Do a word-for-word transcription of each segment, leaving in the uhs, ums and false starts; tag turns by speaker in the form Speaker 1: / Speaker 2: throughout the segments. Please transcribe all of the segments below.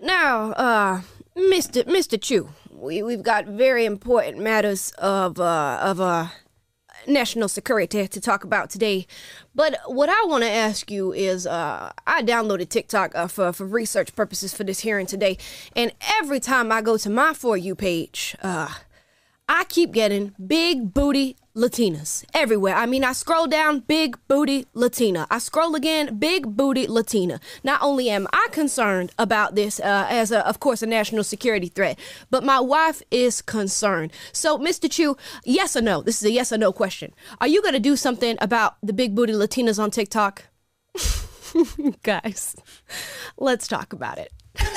Speaker 1: Now, uh, Mister Mister Chu, we, we've got very important matters of, uh, of, uh, national security to talk about today. But what I want to ask you is, uh, I downloaded TikTok uh, for, for research purposes for this hearing today, and every time I go to my For You page, uh, I keep getting big booty Latinas everywhere. I mean, I scroll down, big booty Latina. I scroll again, big booty Latina. Not only am I concerned about this uh, as, a, of course, a national security threat, but my wife is concerned. So, Mister Chu, yes or no? This is a yes or no question. Are you going to do something about the big booty Latinas on TikTok? Guys, let's talk about it.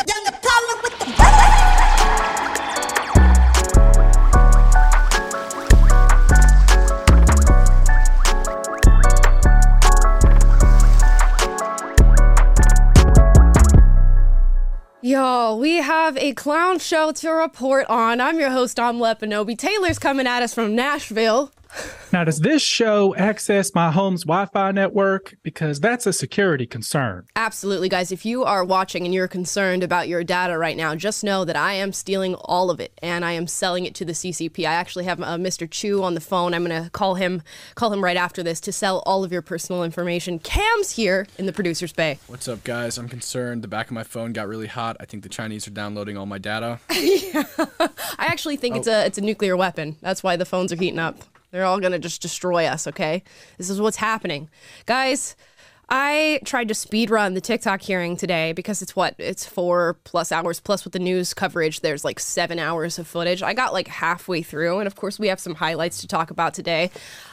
Speaker 1: Yo, we have a clown show to report on. I'm your host, Dom Lepanobi. Taylor's coming at us from Nashville.
Speaker 2: Now, does this show access my home's Wi-Fi network? Because that's a security concern.
Speaker 1: Absolutely, guys. If you are watching and you're concerned about your data right now, just know that I am stealing all of it and I am selling it to the C C P. I actually have uh, Mister Chu on the phone. I'm going to call him call him right after this to sell all of your personal information. Cam's here in the producer's bay.
Speaker 3: What's up, guys? I'm concerned. The back of my phone got really hot. I think the Chinese are downloading all my data.
Speaker 1: Yeah. I actually think oh. it's a it's a nuclear weapon. That's why the phones are heating up. They're all going to just destroy us, okay? This is what's happening. Guys, I tried to speed run the TikTok hearing today because it's what? It's four plus hours, plus with the news coverage, there's like seven hours of footage. I got like halfway through, and of course we have some highlights to talk about today.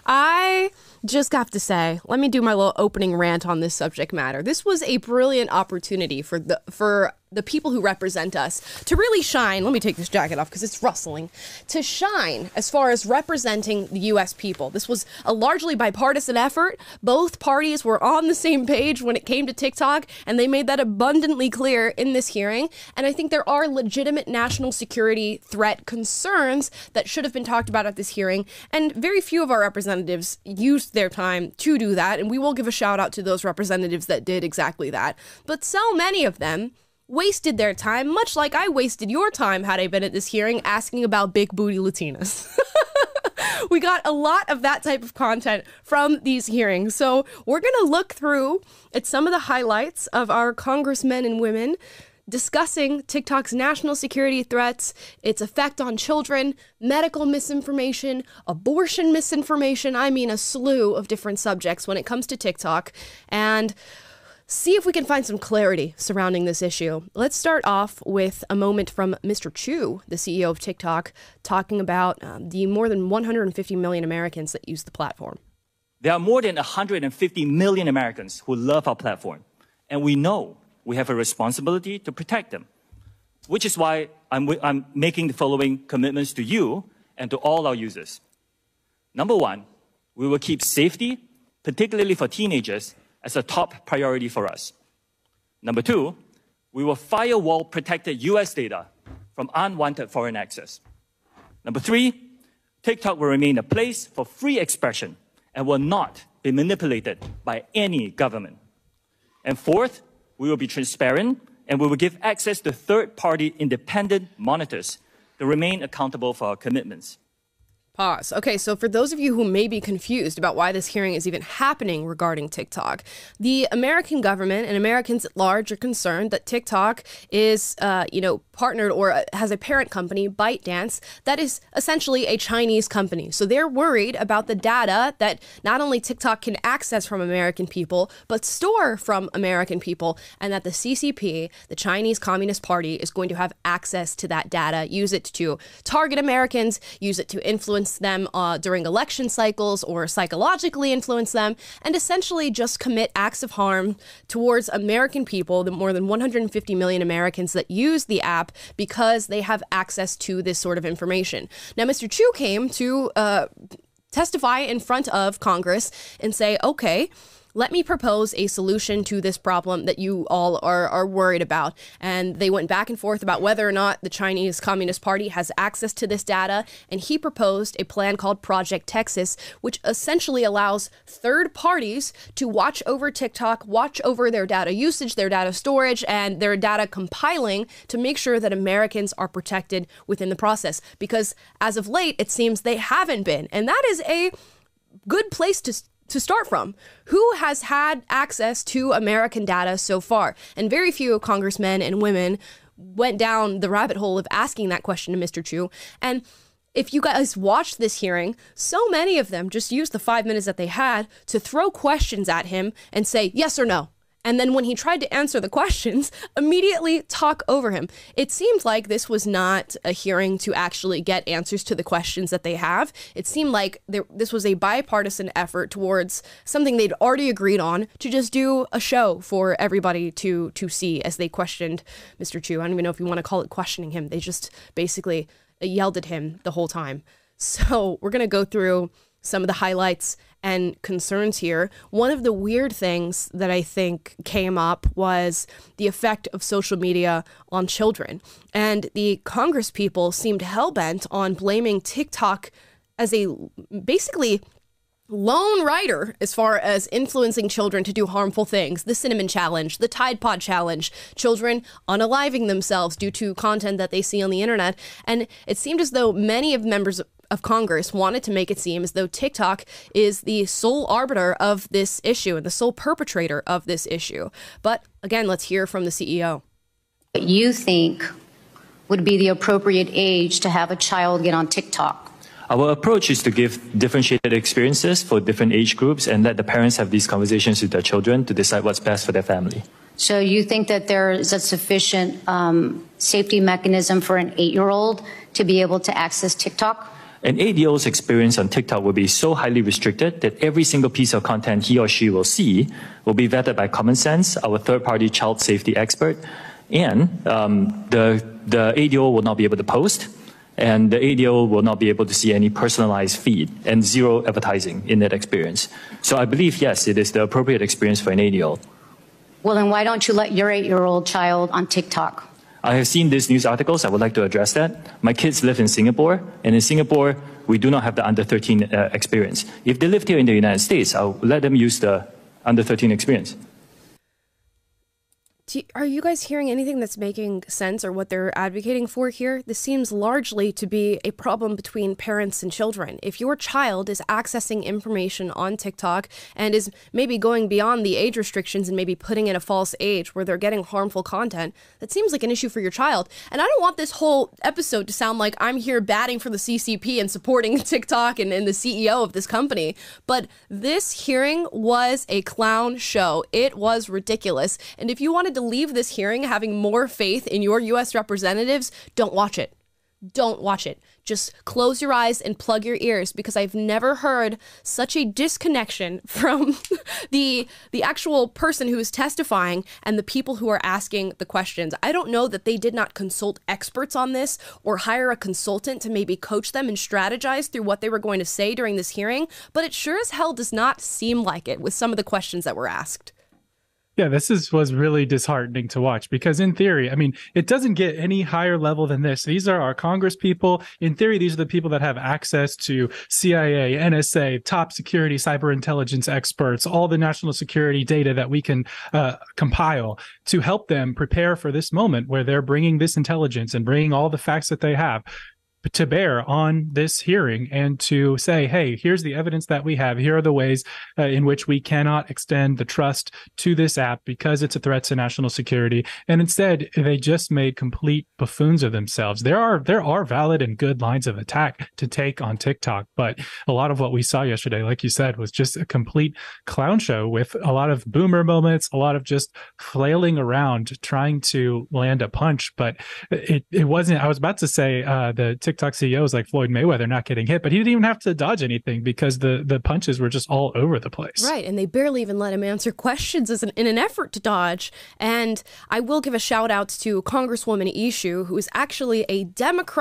Speaker 1: I just have to say, let me do my little opening rant on this subject matter. This was a brilliant opportunity for the for the people who represent us to really shine. Let me take this jacket off because it's rustling. To shine as far as representing the U S people. This was a largely bipartisan effort. Both parties were on the same page when it came to TikTok, and they made that abundantly clear in this hearing. And I think there are legitimate national security threat concerns that should have been talked about at this hearing, and very few of our representatives used their time to do that, and we will give a shout out to those representatives that did exactly that. But so many of them wasted their time, much like I wasted your time had I been at this hearing asking about big booty Latinas. We got a lot of that type of content from these hearings. So we're going to look through at some of the highlights of our congressmen and women discussing TikTok's national security threats, its effect on children, medical misinformation, abortion misinformation. I mean, a slew of different subjects when it comes to TikTok, and see if we can find some clarity surrounding this issue. Let's start off with a moment from Mister Chu, the C E O of TikTok, talking about um, the more than one hundred fifty million Americans that use the platform.
Speaker 4: There are more than one hundred fifty million Americans who love our platform, and we know we have a responsibility to protect them, which is why I'm, I'm making the following commitments to you and to all our users. Number one, we will keep safety, particularly for teenagers, as a top priority for us. Number two, we will firewall protected U S data from unwanted foreign access. Number three, TikTok will remain a place for free expression and will not be manipulated by any government. And fourth, we will be transparent and we will give access to third-party independent monitors to remain accountable for our commitments.
Speaker 1: Pause. Okay, so for those of you who may be confused about why this hearing is even happening regarding TikTok, the American government and Americans at large are concerned that TikTok is, uh, you know, partnered or has a parent company, ByteDance, that is essentially a Chinese company. So they're worried about the data that not only TikTok can access from American people, but store from American people, and that the C C P, the Chinese Communist Party, is going to have access to that data, use it to target Americans, use it to influence them uh, during election cycles or psychologically influence them, and essentially just commit acts of harm towards American people, the more than one hundred fifty million Americans that use the app because they have access to this sort of information. Now, Mister Chu came to uh, testify in front of Congress and say, okay, let me propose a solution to this problem that you all are, are worried about. And they went back and forth about whether or not the Chinese Communist Party has access to this data. And he proposed a plan called Project Texas, which essentially allows third parties to watch over TikTok, watch over their data usage, their data storage, and their data compiling to make sure that Americans are protected within the process. Because as of late, it seems they haven't been. And that is a good place to to start from. Who has had access to American data so far? And very few congressmen and women went down the rabbit hole of asking that question to Mister Chu. And if you guys watched this hearing, so many of them just used the five minutes that they had to throw questions at him and say yes or no. And then when he tried to answer the questions, immediately talk over him. It seemed like this was not a hearing to actually get answers to the questions that they have. It seemed like there, this was a bipartisan effort towards something they'd already agreed on to just do a show for everybody to to see as they questioned Mister Chu. I don't even know if you want to call it questioning him. They just basically yelled at him the whole time. So we're going to go through some of the highlights and concerns here. One of the weird things that I think came up was the effect of social media on children. And the Congress people seemed hell-bent on blaming TikTok as a basically lone writer as far as influencing children to do harmful things. The Cinnamon Challenge, the Tide Pod Challenge, children unaliving themselves due to content that they see on the internet. And it seemed as though many of members of Congress wanted to make it seem as though TikTok is the sole arbiter of this issue and the sole perpetrator of this issue. But again, let's hear from the C E O.
Speaker 5: What you think would be the appropriate age to have a child get on TikTok?
Speaker 4: Our approach is to give differentiated experiences for different age groups and let the parents have these conversations with their children to decide what's best for their family.
Speaker 5: So you think that there is a sufficient um, safety mechanism for an eight-year-old to be able to access TikTok?
Speaker 4: An eight-year-old's experience on TikTok will be so highly restricted that every single piece of content he or she will see will be vetted by Common Sense, our third-party child safety expert, and um, the, the eight-year-old will not be able to post, and the eight-year-old will not be able to see any personalized feed and zero advertising in that experience. So I believe, yes, it is the appropriate experience for an eight-year-old.
Speaker 5: Well, then why don't you let your eight-year-old child on TikTok?
Speaker 4: I have seen these news articles. I would like to address that. My kids live in Singapore, and in Singapore, we do not have the under thirteen uh, experience. If they lived here in the United States, I'll let them use the under thirteen experience.
Speaker 1: Do you, are you guys hearing anything that's making sense or what they're advocating for here? This seems largely to be a problem between parents and children. If your child is accessing information on TikTok and is maybe going beyond the age restrictions and maybe putting in a false age where they're getting harmful content, that seems like an issue for your child. And I don't want this whole episode to sound like I'm here batting for the C C P and supporting TikTok and, and the C E O of this company. But this hearing was a clown show. It was ridiculous. And if you wanted to leave this hearing having more faith in your U S representatives, don't watch it. Don't watch it. Just close your eyes and plug your ears, because I've never heard such a disconnection from the the actual person who is testifying and the people who are asking the questions. I don't know that they did not consult experts on this or hire a consultant to maybe coach them and strategize through what they were going to say during this hearing, but it sure as hell does not seem like it with some of the questions that were asked.
Speaker 2: Yeah, this is was really disheartening to watch, because in theory, I mean, it doesn't get any higher level than this. These are our Congress people. In theory, these are the people that have access to C I A, N S A, top security cyber intelligence experts, all the national security data that we can uh, compile to help them prepare for this moment where they're bringing this intelligence and bringing all the facts that they have to bear on this hearing, and to say, hey, here's the evidence that we have. Here are the ways uh, in which we cannot extend the trust to this app because it's a threat to national security. And instead, they just made complete buffoons of themselves. There are there are valid and good lines of attack to take on TikTok, but a lot of what we saw yesterday, like you said, was just a complete clown show with a lot of boomer moments, a lot of just flailing around trying to land a punch. But it, it wasn't, I was about to say uh, the TikTok C E O is like Floyd Mayweather not getting hit, but he didn't even have to dodge anything because the, the punches were just all over the place.
Speaker 1: Right, and they barely even let him answer questions as an, in an effort to dodge. And I will give a shout out to Congresswoman Ishu, who is actually a Democrat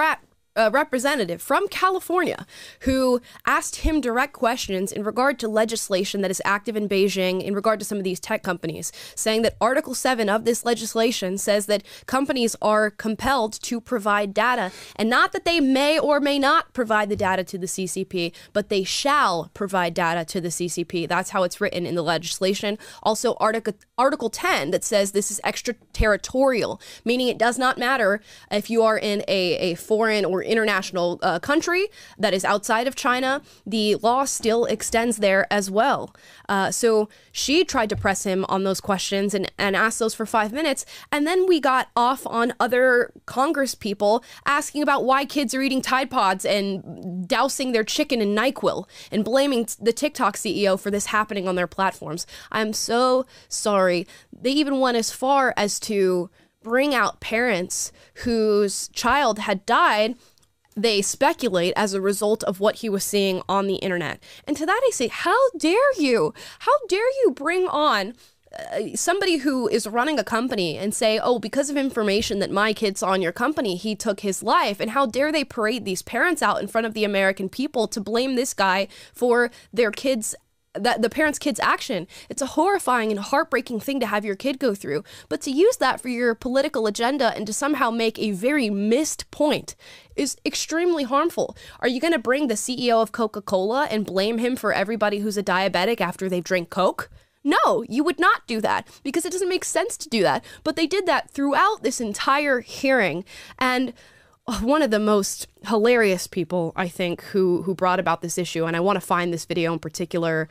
Speaker 1: a representative from California who asked him direct questions in regard to legislation that is active in Beijing in regard to some of these tech companies, saying that Article seven of this legislation says that companies are compelled to provide data, and not that they may or may not provide the data to the C C P, but they shall provide data to the C C P. That's how it's written in the legislation. Also, Article Article ten that says this is extraterritorial, meaning it does not matter if you are in a, a foreign or international uh, country that is outside of China, the law still extends there as well. Uh, so she tried to press him on those questions and, and asked those for five minutes. And then we got off on other Congress people asking about why kids are eating Tide Pods and dousing their chicken in NyQuil and blaming the TikTok C E O for this happening on their platforms. I'm so sorry. They even went as far as to bring out parents whose child had died, they speculate, as a result of what he was seeing on the internet. And to that I say, how dare you? How dare you bring on uh, somebody who is running a company and say, oh, because of information that my kid saw in your company, he took his life? And how dare they parade these parents out in front of the American people to blame this guy for their kids' that the parents' kids' action. It's a horrifying and heartbreaking thing to have your kid go through, but to use that for your political agenda and to somehow make a very missed point is extremely harmful. Are you going to bring the C E O of Coca-Cola and blame him for everybody who's a diabetic after they've drank Coke? No, you would not do that, because it doesn't make sense to do that. But they did that throughout this entire hearing. And one of the most hilarious people, I think, who who brought about this issue, and I want to find this video in particular,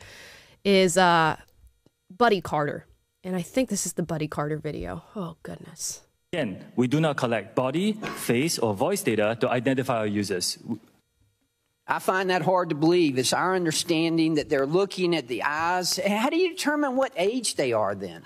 Speaker 1: is uh, Buddy Carter. And I think this is the Buddy Carter video. Oh, goodness.
Speaker 4: Again, we do not collect body, face, or voice data to identify our users.
Speaker 6: I find that hard to believe. It's our understanding that they're looking at the eyes. How do you determine what age they are then?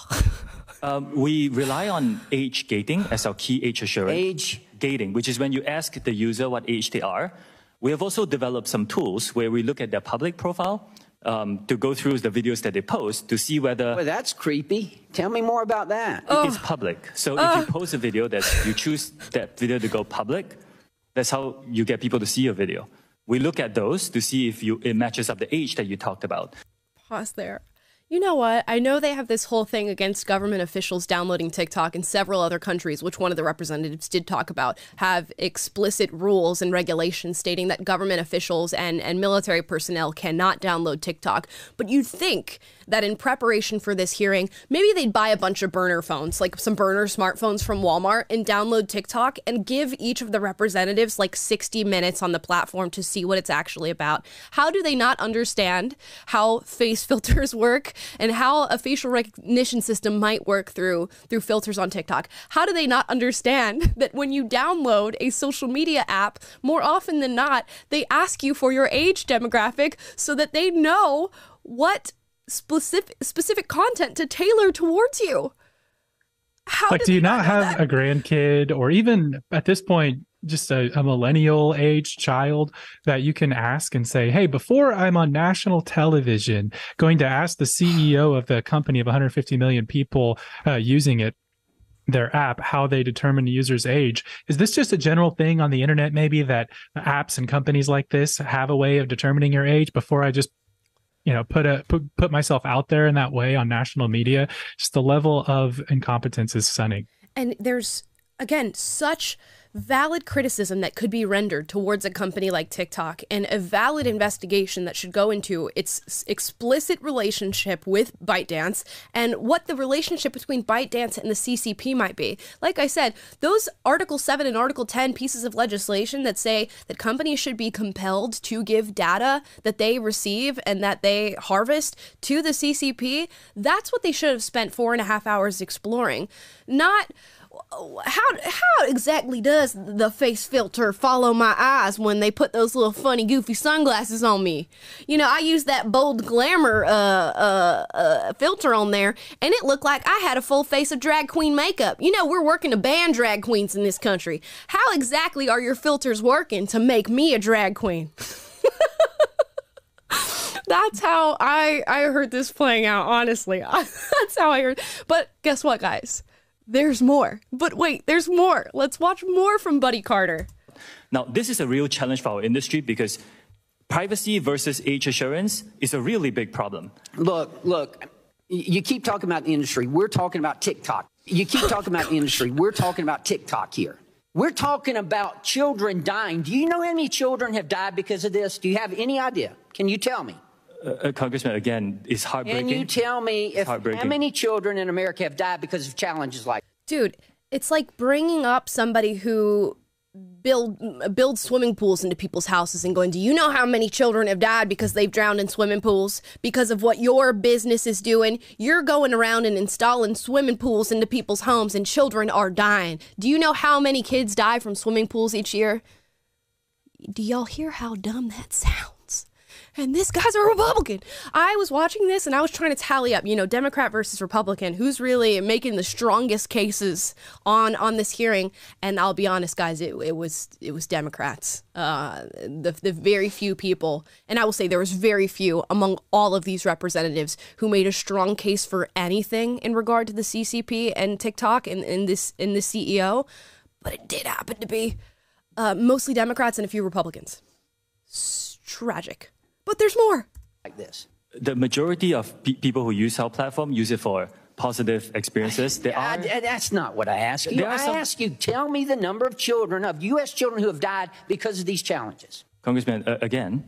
Speaker 4: um, we rely on age gating as our key age assurance.
Speaker 6: Age
Speaker 4: gating, which is when you ask the user what age they are. We have also developed some tools where we look at their public profile um, to go through the videos that they post to see whether...
Speaker 6: Well, that's creepy. Tell me more about that.
Speaker 4: It is public. So if you post a video that you choose that video to go public, that's how you get people to see your video. We look at those to see if you it matches up the age that you talked about.
Speaker 1: Pause there. You know what? I know they have this whole thing against government officials downloading TikTok, and several other countries, which one of the representatives did talk about, have explicit rules and regulations stating that government officials and, and military personnel cannot download TikTok. But you'd think that in preparation for this hearing, maybe they'd buy a bunch of burner phones, like some burner smartphones from Walmart, and download TikTok and give each of the representatives like sixty minutes on the platform to see what it's actually about. How do they not understand how face filters work and how a facial recognition system might work through through filters on TikTok? How do they not understand that when you download a social media app, more often than not, they ask you for your age demographic so that they know what specific specific content to tailor towards you? How
Speaker 2: like, do you not have
Speaker 1: that?
Speaker 2: a grandkid, or even at this point, just a, a millennial age child that you can ask and say, hey, before I'm on national television, going to ask the C E O of the company of one hundred fifty million people uh, using it, their app, how they determine the user's age? Is this just a general thing on the internet, maybe, that apps and companies like this have a way of determining your age before I just you know, put a put, put myself out there in that way on national media? Just the level of incompetence is stunning.
Speaker 1: And there's, again, such valid criticism that could be rendered towards a company like TikTok, and a valid investigation that should go into its explicit relationship with ByteDance and what the relationship between ByteDance and the C C P might be. Like I said, those Article seven and Article ten pieces of legislation that say that companies should be compelled to give data that they receive and that they harvest to the C C P, that's what they should have spent four and a half hours exploring. Not How how exactly does the face filter follow my eyes when they put those little funny goofy sunglasses on me? You know, I used that bold glamour uh, uh, uh, filter on there, and it looked like I had a full face of drag queen makeup. You know, we're working to ban drag queens in this country. How exactly are your filters working to make me a drag queen? That's how I, I heard this playing out, honestly. That's how I heard. But guess what, guys? There's more. But wait, there's more. Let's watch more from Buddy Carter.
Speaker 4: Now, this is a real challenge for our industry because privacy versus age assurance is a really big problem.
Speaker 6: Look, look, you keep talking about the industry. We're talking about TikTok. You keep talking about the industry. We're talking about TikTok here. We're talking about children dying. Do you know how many children have died because of this? Do you have any idea? Can you tell me?
Speaker 4: Uh, uh, Congressman, again, it's heartbreaking.
Speaker 6: Can you tell me if how many children in America have died because of challenges like this?
Speaker 1: Dude, it's like bringing up somebody who build build swimming pools into people's houses and going, do you know how many children have died because they've drowned in swimming pools because of what your business is doing? You're going around and installing swimming pools into people's homes and children are dying. Do you know how many kids die from swimming pools each year? Do y'all hear how dumb that sounds? And this guy's a Republican. I was watching this and I was trying to tally up, you know, Democrat versus Republican, who's really making the strongest cases on on this hearing. And I'll be honest, guys, it, it was it was Democrats. Uh, the the very few people, and I will say there was very few among all of these representatives who made a strong case for anything in regard to the C C P and TikTok and in this in the C E O. But it did happen to be uh, mostly Democrats and a few Republicans. It's tragic. But there's more.
Speaker 6: Like this.
Speaker 4: The majority of pe- people who use our platform use it for positive experiences. There are,
Speaker 6: I, that's not what I asked you. I
Speaker 4: some,
Speaker 6: asked you, tell me the number of children, of U S children who have died because of these challenges.
Speaker 4: Congressman, uh, again,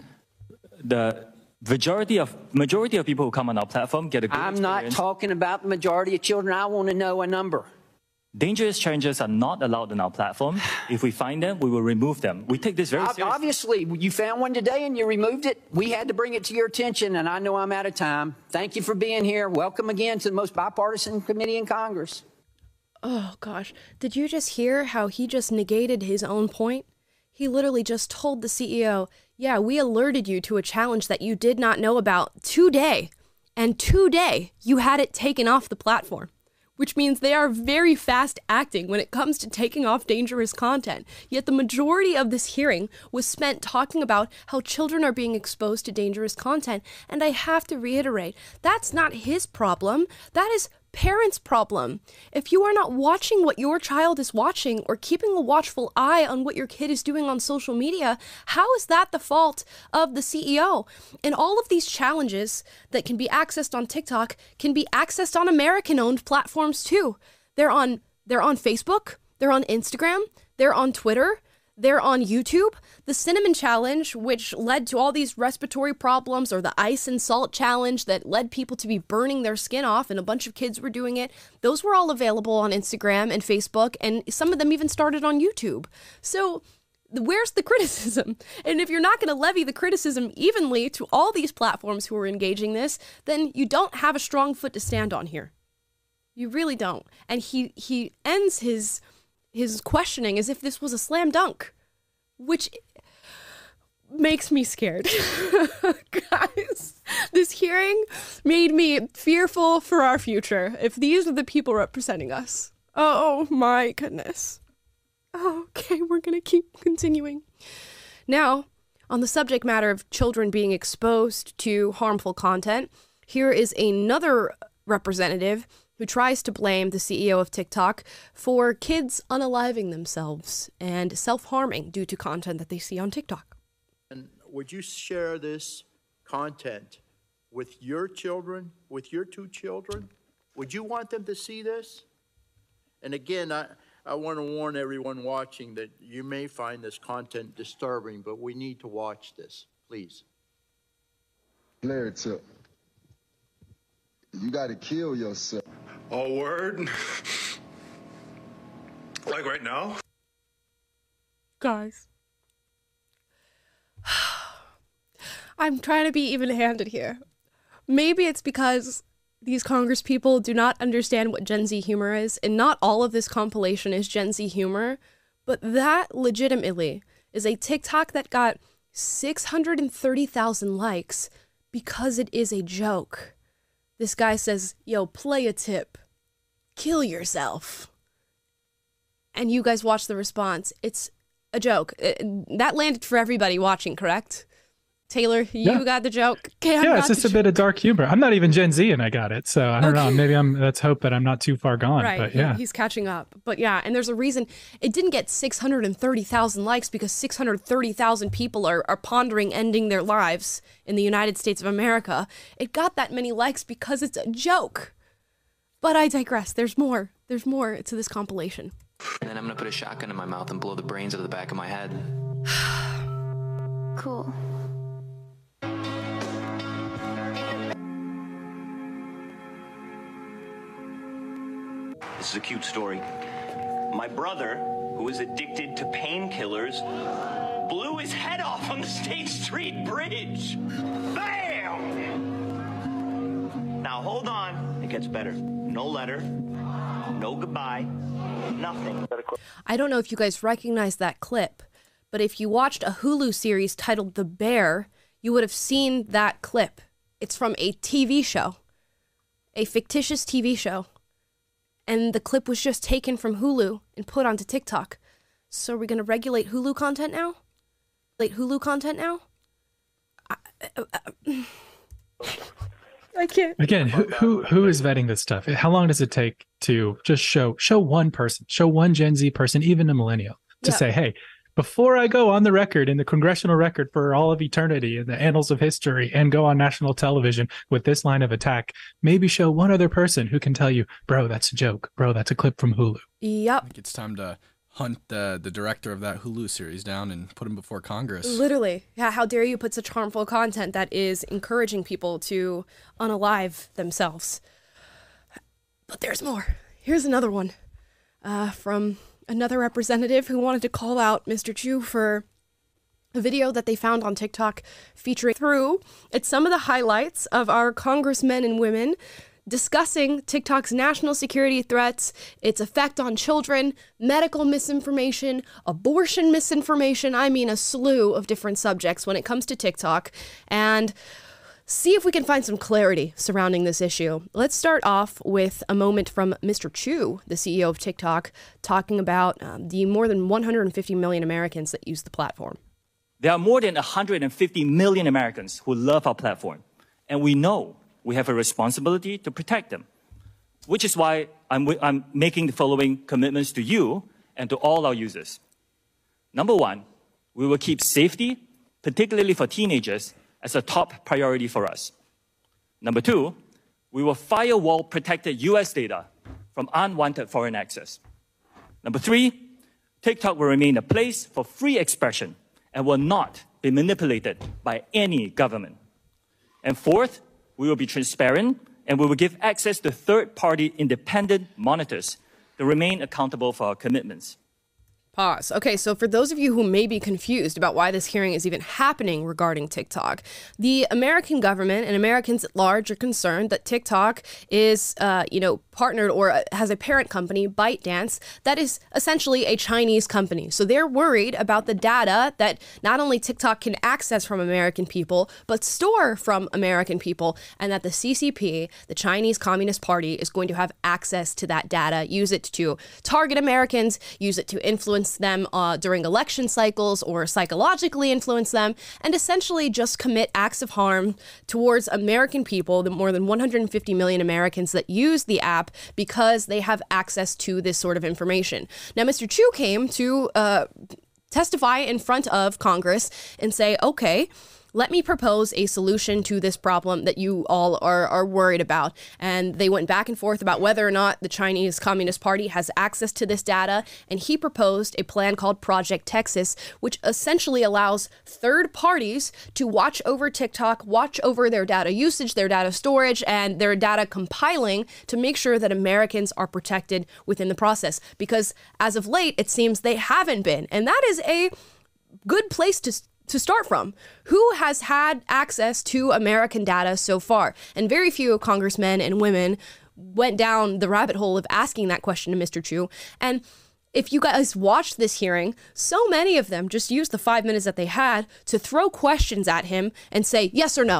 Speaker 4: the majority of majority of people who come on our platform get a good
Speaker 6: I'm
Speaker 4: experience.
Speaker 6: not talking about the majority of children. I want to know a number.
Speaker 4: Dangerous challenges are not allowed on our platform. If we find them, we will remove them. We take this very seriously.
Speaker 6: Obviously, you found one today and you removed it. We had to bring it to your attention, and I know I'm out of time. Thank you for being here. Welcome again to the most bipartisan committee in Congress.
Speaker 1: Oh, gosh. Did you just hear how he just negated his own point? He literally just told the C E O, yeah, we alerted you to a challenge that you did not know about today. And today, you had it taken off the platform. Which means they are very fast acting when it comes to taking off dangerous content. Yet the majority of this hearing was spent talking about how children are being exposed to dangerous content. And I have to reiterate, that's not his problem. That is parents' problem. If you are not watching what your child is watching or keeping a watchful eye on what your kid is doing on social media, how is that the fault of the C E O? And all of these challenges that can be accessed on TikTok can be accessed on American-owned platforms too. They're on they're on Facebook, they're on Instagram, they're on Twitter, they're on YouTube. The Cinnamon Challenge, which led to all these respiratory problems, or the Ice and Salt Challenge that led people to be burning their skin off, and a bunch of kids were doing it. Those were all available on Instagram and Facebook, and some of them even started on YouTube. So where's the criticism? And if you're not going to levy the criticism evenly to all these platforms who are engaging this, then you don't have a strong foot to stand on here. You really don't. And he he ends his his questioning as if this was a slam dunk, which makes me scared. Guys, this hearing made me fearful for our future if these are the people representing us. Oh my goodness. Oh, okay, we're gonna keep continuing. Now, on the subject matter of children being exposed to harmful content, here is another representative who tries to blame the C E O of TikTok for kids unaliving themselves and self-harming due to content that they see on TikTok.
Speaker 7: And would you share this content with your children, with your two children? Would you want them to see this? And again, I, I want to warn everyone watching that you may find this content disturbing, but we need to watch this, please.
Speaker 8: Larry took. You got to kill yourself.
Speaker 9: Oh, word? Like right now?
Speaker 1: Guys. I'm trying to be even-handed here. Maybe it's because these Congress people do not understand what Gen Z humor is, and not all of this compilation is Gen Z humor, but that legitimately is a TikTok that got six hundred thirty thousand likes because it is a joke. This guy says, yo, play a tip. Kill yourself. And you guys watch the response. It's a joke. It, that landed for everybody watching, correct? Taylor, you
Speaker 2: Yeah.
Speaker 1: got the joke. Cam
Speaker 2: Yeah,
Speaker 1: got
Speaker 2: it's just
Speaker 1: the
Speaker 2: a bit of dark humor. I'm not even Gen Z and I got it. So I don't
Speaker 1: Okay.
Speaker 2: know. Maybe I'm, let's hope that I'm not too far gone.
Speaker 1: Right,
Speaker 2: But
Speaker 1: he-
Speaker 2: yeah.
Speaker 1: he's catching up. But yeah, and there's a reason it didn't get six hundred thirty thousand likes because six hundred thirty thousand people are, are pondering ending their lives in the United States of America. It got that many likes because it's a joke. But I digress. There's more. There's more to this compilation.
Speaker 10: And then I'm gonna put a shotgun in my mouth and blow the brains out of the back of my head.
Speaker 5: Cool.
Speaker 11: This is a cute story. My brother, who is addicted to painkillers, blew his head off on the State Street Bridge. Bam! Now hold on, it gets better. No letter, no goodbye, nothing.
Speaker 1: I don't know if you guys recognize that clip, but if you watched a Hulu series titled The Bear, you would have seen that clip. It's from a T V show, a fictitious T V show. And the clip was just taken from Hulu and put onto TikTok. So are we going to regulate Hulu content now? Regulate Hulu content now? I, I, I, I can't.
Speaker 2: Again, who, who who is vetting this stuff? How long does it take to just show show one person, show one Gen Z person, even a millennial, to
Speaker 1: Yeah.
Speaker 2: say, hey, before I go on the record, in the congressional record for all of eternity, in the annals of history, and go on national television with this line of attack, maybe show one other person who can tell you, bro, that's a joke. Bro, that's a clip from Hulu.
Speaker 1: Yep.
Speaker 3: I think it's time to hunt the, the director of that Hulu series down and put him before Congress.
Speaker 1: Literally. Yeah, how dare you put such harmful content that is encouraging people to unalive themselves. But there's more. Here's another one uh, from another representative who wanted to call out Mister Chu for a video that they found on TikTok featuring through it's some of the highlights of our congressmen and women discussing TikTok's national security threats, its effect on children, medical misinformation, abortion misinformation. I mean, a slew of different subjects when it comes to TikTok. And see if we can find some clarity surrounding this issue. Let's start off with a moment from Mister Chu, the C E O of TikTok, talking about um, the more than one hundred fifty million Americans that use the platform.
Speaker 4: There are more than one hundred fifty million Americans who love our platform, and we know we have a responsibility to protect them, which is why I'm, I'm making the following commitments to you and to all our users. Number one, we will keep safety, particularly for teenagers, as a top priority for us. Number two, we will firewall protected U S data from unwanted foreign access. Number three, TikTok will remain a place for free expression and will not be manipulated by any government. And fourth, we will be transparent and we will give access to third-party independent monitors to remain accountable for our commitments.
Speaker 1: Pause. Okay, so for those of you who may be confused about why this hearing is even happening regarding TikTok, the American government and Americans at large are concerned that TikTok is, uh, you know, partnered or has a parent company, ByteDance, that is essentially a Chinese company. So they're worried about the data that not only TikTok can access from American people, but store from American people, and that the C C P, the Chinese Communist Party, is going to have access to that data, use it to target Americans, use it to influence them uh, during election cycles or psychologically influence them, and essentially just commit acts of harm towards American people, the more than one hundred fifty million Americans that use the app because they have access to this sort of information. Now, Mister Chu came to uh, testify in front of Congress and say, okay, let me propose a solution to this problem that you all are, are worried about. And they went back and forth about whether or not the Chinese Communist Party has access to this data. And he proposed a plan called Project Texas, which essentially allows third parties to watch over TikTok, watch over their data usage, their data storage, and their data compiling to make sure that Americans are protected within the process. Because as of late, it seems they haven't been. And that is a good place to to start from. Who has had access to American data so far? And very few congressmen and women went down the rabbit hole of asking that question to Mister Chu. And if you guys watched this hearing, so many of them just used the five minutes that they had to throw questions at him and say yes or no.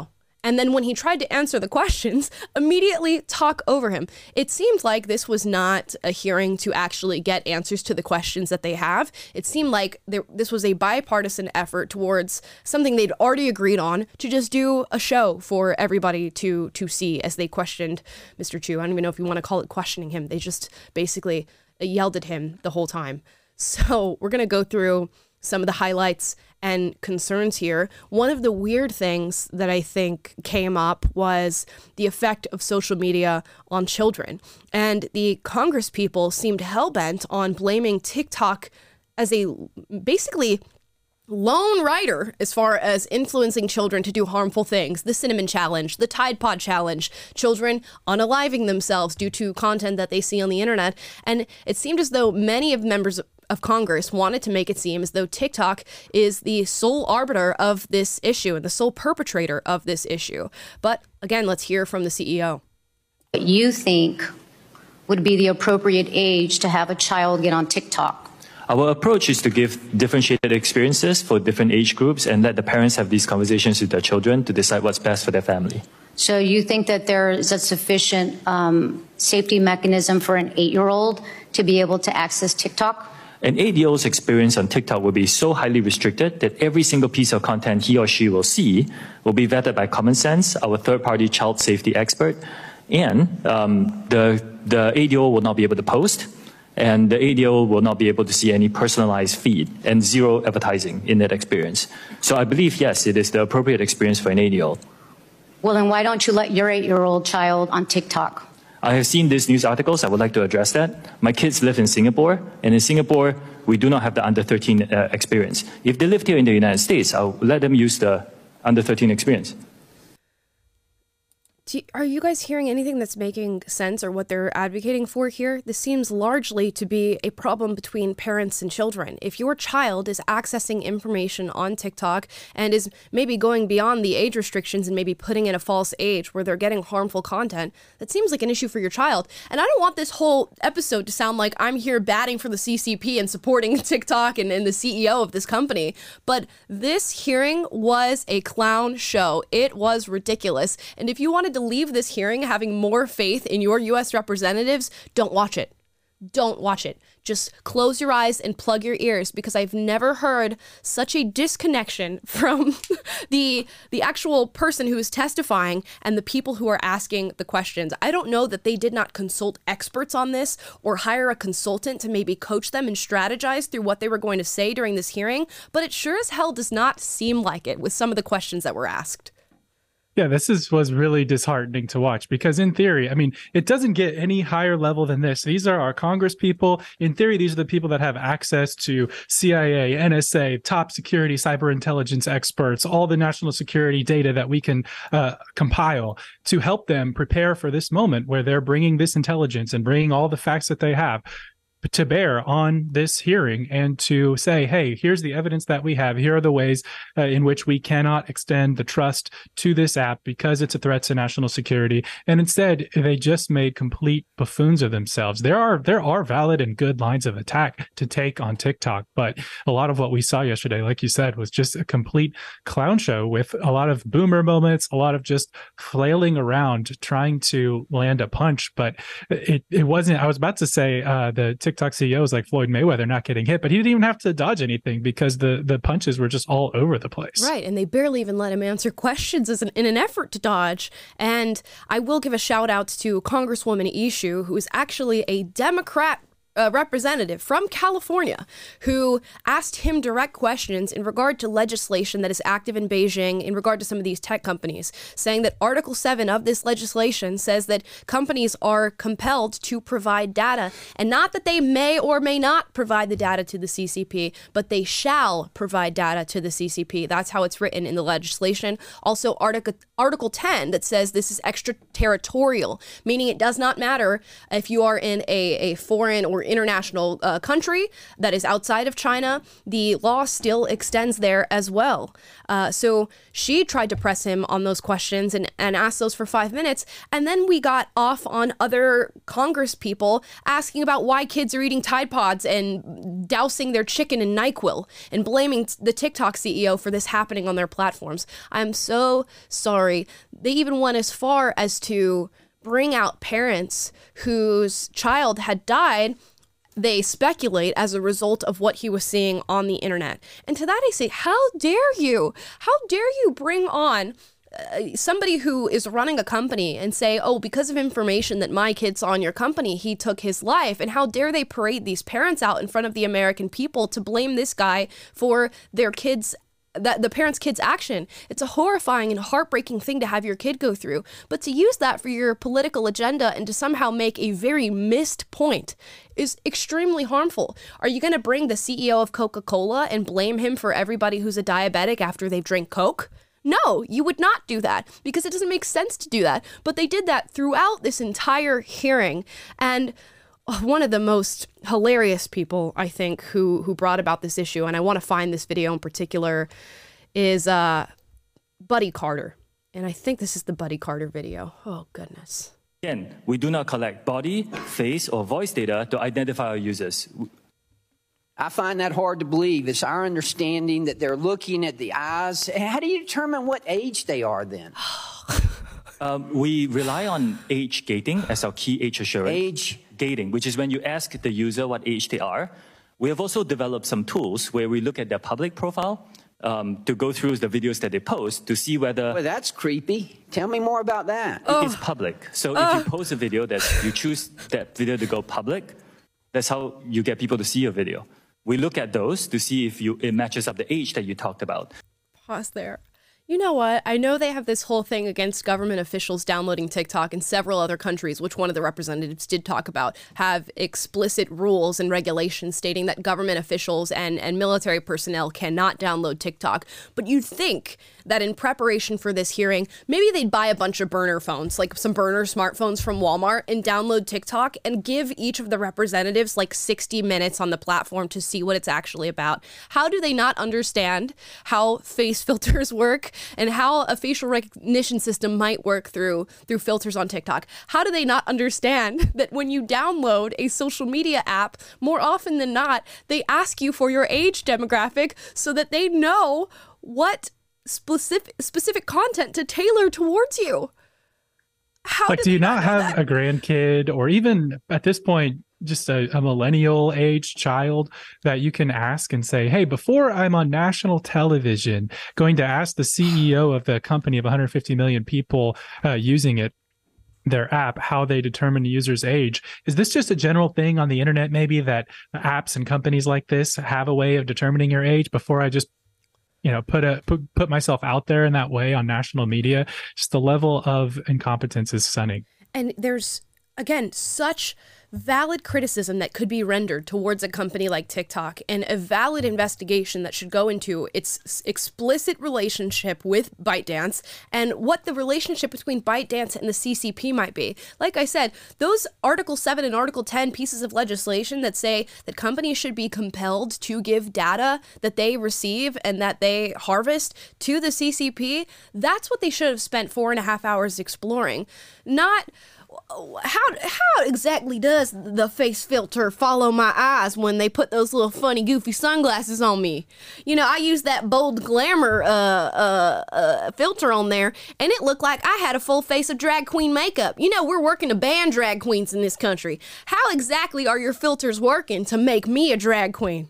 Speaker 1: and then when he tried to answer the questions, immediately talk over him. It seemed like this was not a hearing to actually get answers to the questions that they have. It seemed like there, this was a bipartisan effort towards something they'd already agreed on, to just do a show for everybody to to see as they questioned Mister Chu. I don't even know if you want to call it questioning him. They just basically yelled at him the whole time. So we're going to go through some of the highlights and concerns here. One of the weird things that I think came up was the effect of social media on children. And the Congress people seemed hell-bent on blaming TikTok as a basically lone writer as far as influencing children to do harmful things. The Cinnamon Challenge, the Tide Pod Challenge, children unaliving themselves due to content that they see on the internet. And it seemed as though many of members of Congress wanted to make it seem as though TikTok is the sole arbiter of this issue and the sole perpetrator of this issue. But again, let's hear from the C E O.
Speaker 5: What you think would be the appropriate age to have a child get on TikTok?
Speaker 4: Our approach is to give differentiated experiences for different age groups and let the parents have these conversations with their children to decide what's best for their family.
Speaker 5: So you think that there is a sufficient um, safety mechanism for an eight-year-old to be able to access TikTok?
Speaker 4: An eight-year-old's experience on TikTok will be so highly restricted that every single piece of content he or she will see will be vetted by Common Sense, our third-party child safety expert, and um, the, the eight-year-old will not be able to post, and the eight-year-old will not be able to see any personalized feed and zero advertising in that experience. So I believe, yes, it is the appropriate experience for an eight-year-old.
Speaker 5: Well, then why don't you let your eight-year-old child on TikTok?
Speaker 4: I have seen these news articles. I would like to address that. My kids live in Singapore, and in Singapore, we do not have the under thirteen uh, experience. If they lived here in the United States, I'll let them use the under thirteen experience.
Speaker 1: Do you, are you guys hearing anything that's making sense or what they're advocating for here? This seems largely to be a problem between parents and children. If your child is accessing information on TikTok and is maybe going beyond the age restrictions and maybe putting in a false age where they're getting harmful content, that seems like an issue for your child. And I don't want this whole episode to sound like I'm here batting for the C C P and supporting TikTok and, and the C E O of this company. But this hearing was a clown show. It was ridiculous. And if you wanted to leave this hearing having more faith in your U S representatives, don't watch it. Don't watch it. Just close your eyes and plug your ears, because I've never heard such a disconnection from the the actual person who is testifying and the people who are asking the questions. I don't know that they did not consult experts on this or hire a consultant to maybe coach them and strategize through what they were going to say during this hearing, but it sure as hell does not seem like it with some of the questions that were asked.
Speaker 2: Yeah, this is was really disheartening to watch, because in theory, I mean, it doesn't get any higher level than this. These are our Congress people. In theory, these are the people that have access to C I A, N S A, top security, cyber intelligence experts, all the national security data that we can uh, compile to help them prepare for this moment where they're bringing this intelligence and bringing all the facts that they have to bear on this hearing, and to say, hey, here's the evidence that we have. Here are the ways uh, in which we cannot extend the trust to this app because it's a threat to national security. And instead, they just made complete buffoons of themselves. There are there are valid and good lines of attack to take on TikTok, but a lot of what we saw yesterday, like you said, was just a complete clown show with a lot of boomer moments, a lot of just flailing around trying to land a punch. But it, it wasn't, I was about to say uh, the TikTok TikTok C E Os like Floyd Mayweather not getting hit, but he didn't even have to dodge anything because the the punches were just all over the place.
Speaker 1: Right, and they barely even let him answer questions as an, in an effort to dodge. And I will give a shout out to Congresswoman Issue, who is actually a Democrat a representative from California, who asked him direct questions in regard to legislation that is active in Beijing in regard to some of these tech companies, saying that Article seven of this legislation says that companies are compelled to provide data, and not that they may or may not provide the data to the C C P, but they shall provide data to the C C P. That's how it's written in the legislation. Also, Article Article ten that says this is extraterritorial, meaning it does not matter if you are in a, a foreign or international uh, country that is outside of China, the law still extends there as well. Uh, so she tried to press him on those questions and, and asked those for five minutes. And then we got off on other Congress people asking about why kids are eating Tide Pods and dousing their chicken in NyQuil and blaming the TikTok C E O for this happening on their platforms. I'm so sorry. They even went as far as to bring out parents whose child had died, they speculate, as a result of what he was seeing on the internet. And to that I say, how dare you? How dare you bring on uh, somebody who is running a company and say, oh, because of information that my kid saw in your company, he took his life? And how dare they parade these parents out in front of the American people to blame this guy for their kids' that the parents' kids' action. It's a horrifying and heartbreaking thing to have your kid go through, but to use that for your political agenda and to somehow make a very missed point is extremely harmful. Are you going to bring the C E O of Coca-Cola and blame him for everybody who's a diabetic after they've drank Coke? No, you would not do that, because it doesn't make sense to do that. But they did that throughout this entire hearing. And one of the most hilarious people, I think, who who brought about this issue, and I want to find this video in particular, is uh, Buddy Carter. And I think this is the Buddy Carter video. Oh, goodness.
Speaker 4: Again, we do not collect body, face, or voice data to identify our users.
Speaker 6: I find that hard to believe. It's our understanding that they're looking at the eyes. How do you determine what age they are then?
Speaker 4: um, we rely on age gating as our key age assurance.
Speaker 6: Age
Speaker 4: gating, which is when you ask the user what age they are. We have also developed some tools where we look at their public profile um, to go through the videos that they post to see whether...
Speaker 6: Well, that's creepy. Tell me more about that.
Speaker 4: Oh. It's public. So
Speaker 1: Oh.
Speaker 4: if you post a video that you choose that video to go public, that's how you get people to see your video. We look at those to see if you it matches up the age that you talked about.
Speaker 1: Pause there. You know what? I know they have this whole thing against government officials downloading TikTok, and several other countries, which one of the representatives did talk about, have explicit rules and regulations stating that government officials and, and military personnel cannot download TikTok. But you'd think that in preparation for this hearing, maybe they'd buy a bunch of burner phones, like some burner smartphones from Walmart, and download TikTok and give each of the representatives like sixty minutes on the platform to see what it's actually about. How do they not understand how face filters work and how a facial recognition system might work through through filters on TikTok? How do they not understand that when you download a social media app, more often than not, they ask you for your age demographic so that they know what specific specific content to tailor towards you? How
Speaker 2: like, do you not have
Speaker 1: that?
Speaker 2: a grandkid, or even at this point, just a, a millennial age child that you can ask and say, hey, before I'm on national television, going to ask the C E O of the company of one hundred fifty million people uh, using it, their app, how they determine the user's age. Is this just a general thing on the internet, maybe, that apps and companies like this have a way of determining your age before I just you know, put a put, put myself out there in that way on national media? Just the level of incompetence is stunning.
Speaker 1: And there's, again, such valid criticism that could be rendered towards a company like TikTok, and a valid investigation that should go into its explicit relationship with ByteDance and what the relationship between ByteDance and the C C P might be. Like I said, those Article seven and Article ten pieces of legislation that say that companies should be compelled to give data that they receive and that they harvest to the C C P, that's what they should have spent four and a half hours exploring. Not How how exactly does the face filter follow my eyes when they put those little funny goofy sunglasses on me? You know, I used that bold glamour uh, uh, uh, filter on there, and it looked like I had a full face of drag queen makeup. You know, we're working to ban drag queens in this country. How exactly are your filters working to make me a drag queen?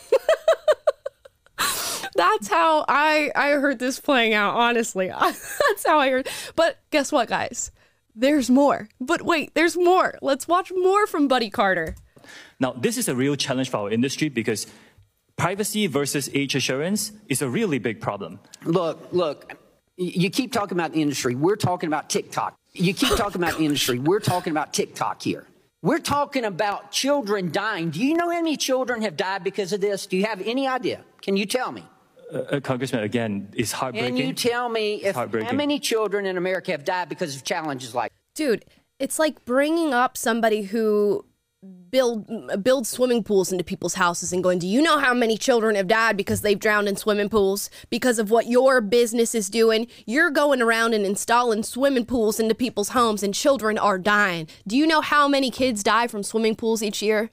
Speaker 1: That's how I, I heard this playing out, honestly. That's how I heard. But guess what, guys? There's more. But wait, there's more. Let's watch more from Buddy Carter.
Speaker 4: Now, this is a real challenge for our industry because privacy versus age assurance is a really big problem.
Speaker 6: Look, look, you keep talking about the industry. We're talking about TikTok. You keep talking about the industry. We're talking about TikTok here. We're talking about children dying. Do you know how many children have died because of this? Do you have any idea? Can you tell me?
Speaker 4: Uh, Congressman, again, it's heartbreaking.
Speaker 6: Can you tell me if how many children in America have died because of challenges like
Speaker 1: Dude, it's like bringing up somebody who build build swimming pools into people's houses and going, do you know how many children have died because they've drowned in swimming pools because of what your business is doing? You're going around and installing swimming pools into people's homes and children are dying. Do you know how many kids die from swimming pools each year?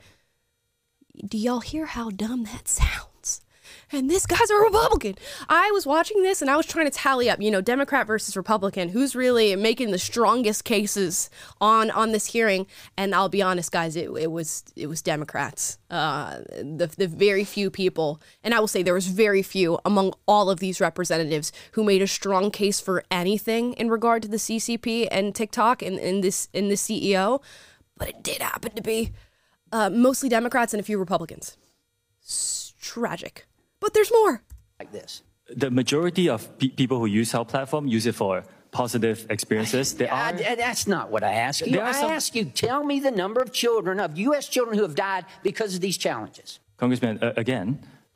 Speaker 1: Do y'all hear how dumb that sounds? And this guy's a Republican. I was watching this and I was trying to tally up, you know, Democrat versus Republican, who's really making the strongest cases on on this hearing. And I'll be honest, guys, it, it was it was Democrats. Uh, the the very few people, and I will say there was very few among all of these representatives who made a strong case for anything in regard to the C C P and TikTok and, and this in the C E O. But it did happen to be uh, mostly Democrats and a few Republicans. It's tragic. But there's more.
Speaker 6: Like this.
Speaker 4: The majority of pe- people who use our platform use it for positive experiences. There
Speaker 6: I,
Speaker 4: are,
Speaker 6: I, that's not what I ask you. I
Speaker 4: some,
Speaker 6: ask you, tell me the number of children, of U S children who have died because of these challenges.
Speaker 4: Congressman, uh, again,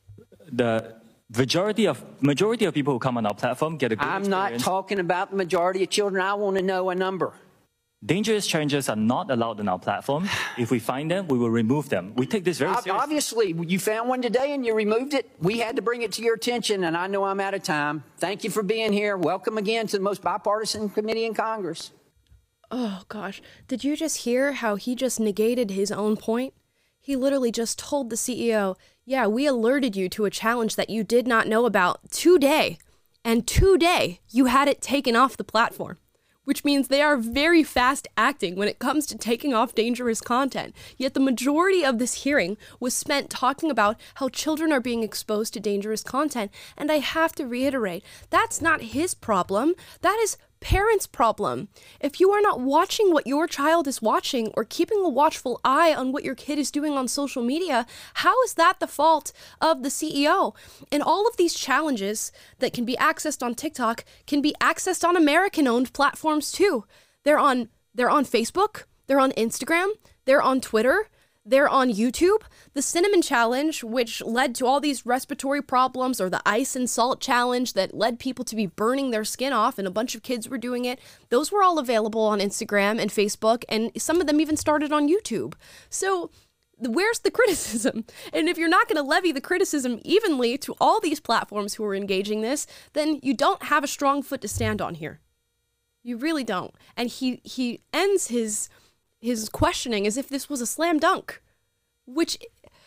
Speaker 4: the majority of majority of people who come on our platform get a good
Speaker 6: I'm
Speaker 4: experience.
Speaker 6: not talking about the majority of children. I want to know a number.
Speaker 4: Dangerous challenges are not allowed on our platform. If we find them, we will remove them. We take this very seriously.
Speaker 6: Obviously, you found one today and you removed it. We had to bring it to your attention, and I know I'm out of time. Thank you for being here. Welcome again to the most bipartisan committee in Congress.
Speaker 1: Oh, gosh. Did you just hear how he just negated his own point? He literally just told the C E O, yeah, we alerted you to a challenge that you did not know about today. And today, you had it taken off the platform. Which means they are very fast acting when it comes to taking off dangerous content. Yet the majority of this hearing was spent talking about how children are being exposed to dangerous content. And I have to reiterate, that's not his problem. That is parents' problem. If you are not watching what your child is watching or keeping a watchful eye on what your kid is doing on social media, how is that the fault of the C E O? And all of these challenges that can be accessed on TikTok can be accessed on American-owned platforms too. They're on they're on Facebook, they're on Instagram, they're on Twitter, they're on YouTube. The Cinnamon Challenge, which led to all these respiratory problems, or the Ice and Salt Challenge that led people to be burning their skin off, and a bunch of kids were doing it. Those were all available on Instagram and Facebook, and some of them even started on YouTube. So where's the criticism? And if you're not going to levy the criticism evenly to all these platforms who are engaging this, then you don't have a strong foot to stand on here. You really don't. And he he ends his his questioning as if this was a slam dunk, which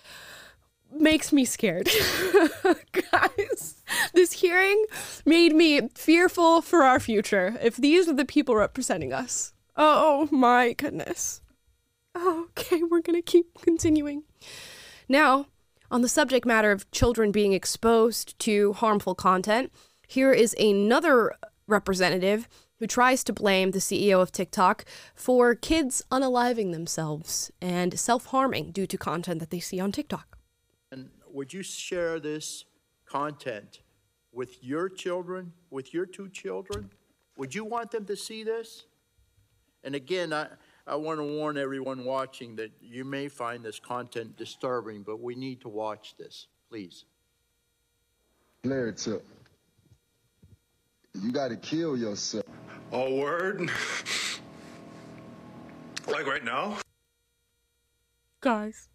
Speaker 1: makes me scared. Guys, this hearing made me fearful for our future if these are the people representing us. Oh my goodness. Oh, okay, we're gonna keep continuing. Now, on the subject matter of children being exposed to harmful content, here is another representative who tries to blame the C E O of TikTok for kids unaliving themselves and self-harming due to content that they see on TikTok.
Speaker 7: And would you share this content with your children, with your two children? Would you want them to see this? And again, I, I want to warn everyone watching that you may find this content disturbing, but we need to watch this, please.
Speaker 8: Player tip. You got to kill yourself.
Speaker 9: Oh, word? Like right now?
Speaker 1: Guys.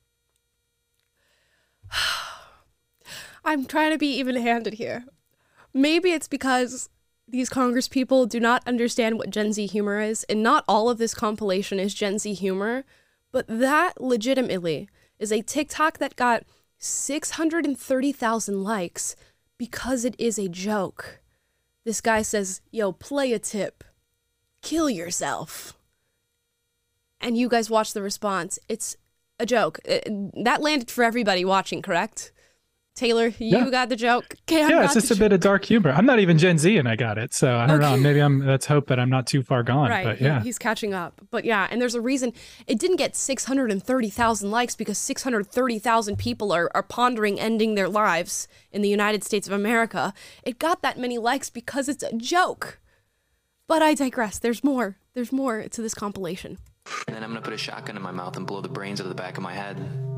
Speaker 1: I'm trying to be even-handed here. Maybe it's because these Congress people do not understand what Gen Z humor is, and not all of this compilation is Gen Z humor, but that legitimately is a TikTok that got six hundred thirty thousand likes because it is a joke. This guy says, yo, play a tip. Kill yourself. And you guys watch the response. It's a joke. It, that landed for everybody watching, correct? Taylor, you
Speaker 2: Yeah.
Speaker 1: got the joke. Cam
Speaker 2: yeah,
Speaker 1: got
Speaker 2: it's just
Speaker 1: the
Speaker 2: a bit of dark humor. I'm not even Gen Z and I got it. So I don't
Speaker 1: Okay.
Speaker 2: know. Maybe I'm, let's hope that I'm not too far gone.
Speaker 1: Right,
Speaker 2: But
Speaker 1: he-
Speaker 2: yeah.
Speaker 1: he's catching up. But yeah, and there's a reason it didn't get six hundred thirty thousand likes because six hundred thirty thousand people are, are pondering ending their lives in the United States of America. It got that many likes because it's a joke. But I digress. There's more. There's more to this compilation.
Speaker 10: And then I'm gonna put a shotgun in my mouth and blow the brains out of the back of my head.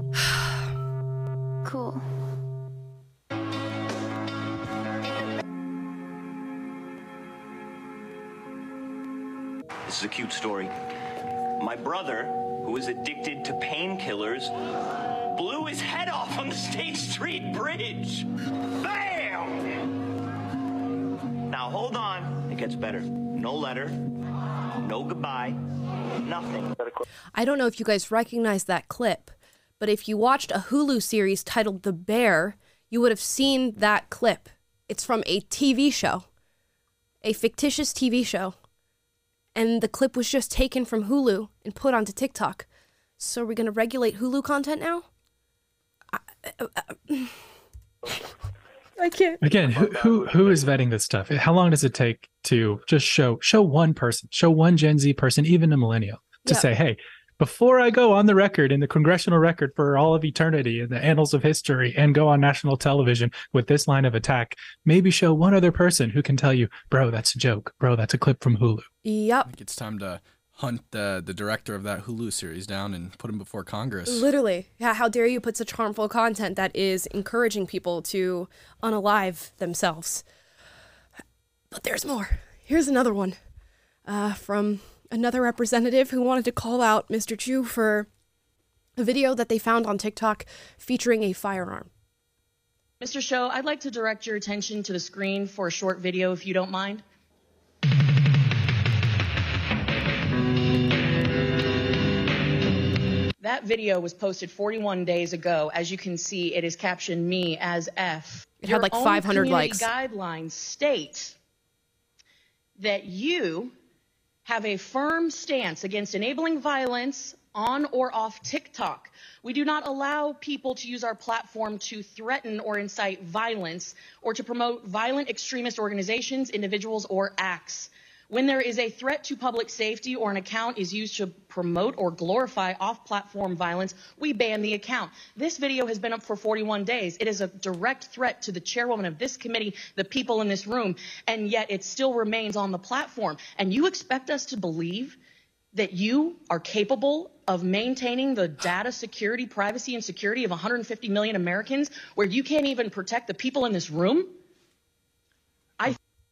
Speaker 5: Cool.
Speaker 11: This is a cute story. My brother, who is addicted to painkillers, blew his head off on the State Street Bridge. Bam! Now hold on, it gets better. No letter, no goodbye, nothing.
Speaker 1: I don't know if you guys recognize that clip, but if you watched a Hulu series titled The Bear, you would have seen that clip. It's from a T V show, a fictitious T V show. And the clip was just taken from Hulu and put onto TikTok. So are we going to regulate Hulu content now? I, I, I can't.
Speaker 2: Again, who, who who is vetting this stuff? How long does it take to just show show one person, show one Gen Z person, even a millennial, to
Speaker 1: Yeah.
Speaker 2: say, hey, before I go on the record, in the congressional record for all of eternity, in the annals of history, and go on national television with this line of attack, maybe show one other person who can tell you, bro, that's a joke. Bro, that's a clip from Hulu.
Speaker 1: Yep.
Speaker 3: I think it's time to hunt the the director of that Hulu series down and put him before Congress.
Speaker 1: Literally. Yeah, how dare you put such harmful content that is encouraging people to unalive themselves. But there's more. Here's another one uh, from another representative who wanted to call out Mister Chu for a video that they found on TikTok featuring a firearm.
Speaker 12: Mister Show, I'd like to direct your attention to the screen for a short video, if you don't mind. That video was posted forty-one days ago. As you can see, it is captioned me as F.
Speaker 1: It had like five hundred likes.
Speaker 12: Your own community guidelines state that you have a firm stance against enabling violence on or off TikTok. We do not allow people to use our platform to threaten or incite violence or to promote violent extremist organizations, individuals, or acts. When there is a threat to public safety or an account is used to promote or glorify off-platform violence, we ban the account. This video has been up for forty-one days. It is a direct threat to the chairwoman of this committee, the people in this room, and yet it still remains on the platform. And you expect us to believe that you are capable of maintaining the data security, privacy, and security of one hundred fifty million Americans where you can't even protect the people in this room? I...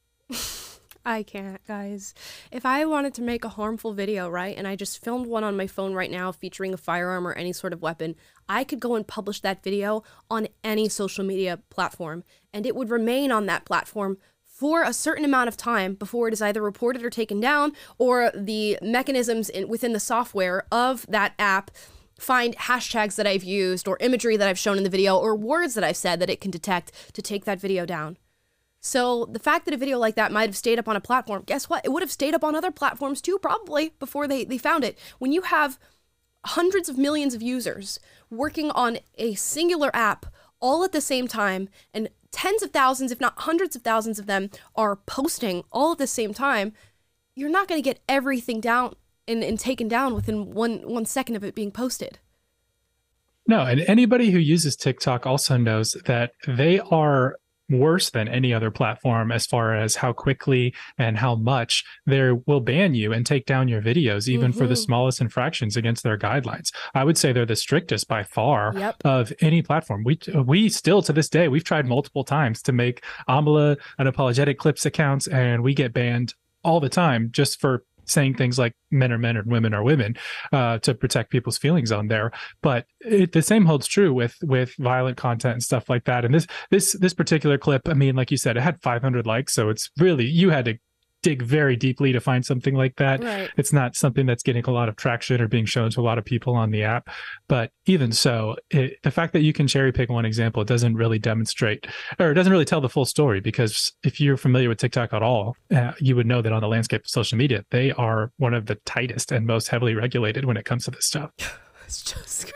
Speaker 1: I can't, guys. If I wanted to make a harmful video, right, and I just filmed one on my phone right now featuring a firearm or any sort of weapon, I could go and publish that video on any social media platform, and it would remain on that platform for a certain amount of time before it is either reported or taken down, or the mechanisms in, within the software of that app find hashtags that I've used or imagery that I've shown in the video or words that I've said that it can detect to take that video down. So the fact that a video like that might have stayed up on a platform, guess what? It would have stayed up on other platforms too, probably, before they, they found it. When you have hundreds of millions of users working on a singular app all at the same time, and tens of thousands, if not hundreds of thousands of them are posting all at the same time, you're not going to get everything down and, and taken down within one, one second of it being posted.
Speaker 2: No, and anybody who uses TikTok also knows that they are worse than any other platform as far as how quickly and how much they will ban you and take down your videos, even mm-hmm. for the smallest infractions against their guidelines. I would say they're the strictest by far yep. of any platform. We we still, to this day, we've tried multiple times to make Amala Unapologetic Clips accounts, and we get banned all the time just for saying things like men are men and women are women uh, to protect people's feelings on there. But it, the same holds true with with violent content and stuff like that. And this this this particular clip, I mean, like you said, it had five hundred likes. So it's really, you had to dig very deeply to find something like that.
Speaker 1: Right.
Speaker 2: It's not something that's getting a lot of traction or being shown to a lot of people on the app. But even so, it, the fact that you can cherry pick one example doesn't really demonstrate, or it doesn't really tell the full story, because if you're familiar with TikTok at all, uh, you would know that on the landscape of social media, they are one of the tightest and most heavily regulated when it comes to this stuff.
Speaker 1: It's just...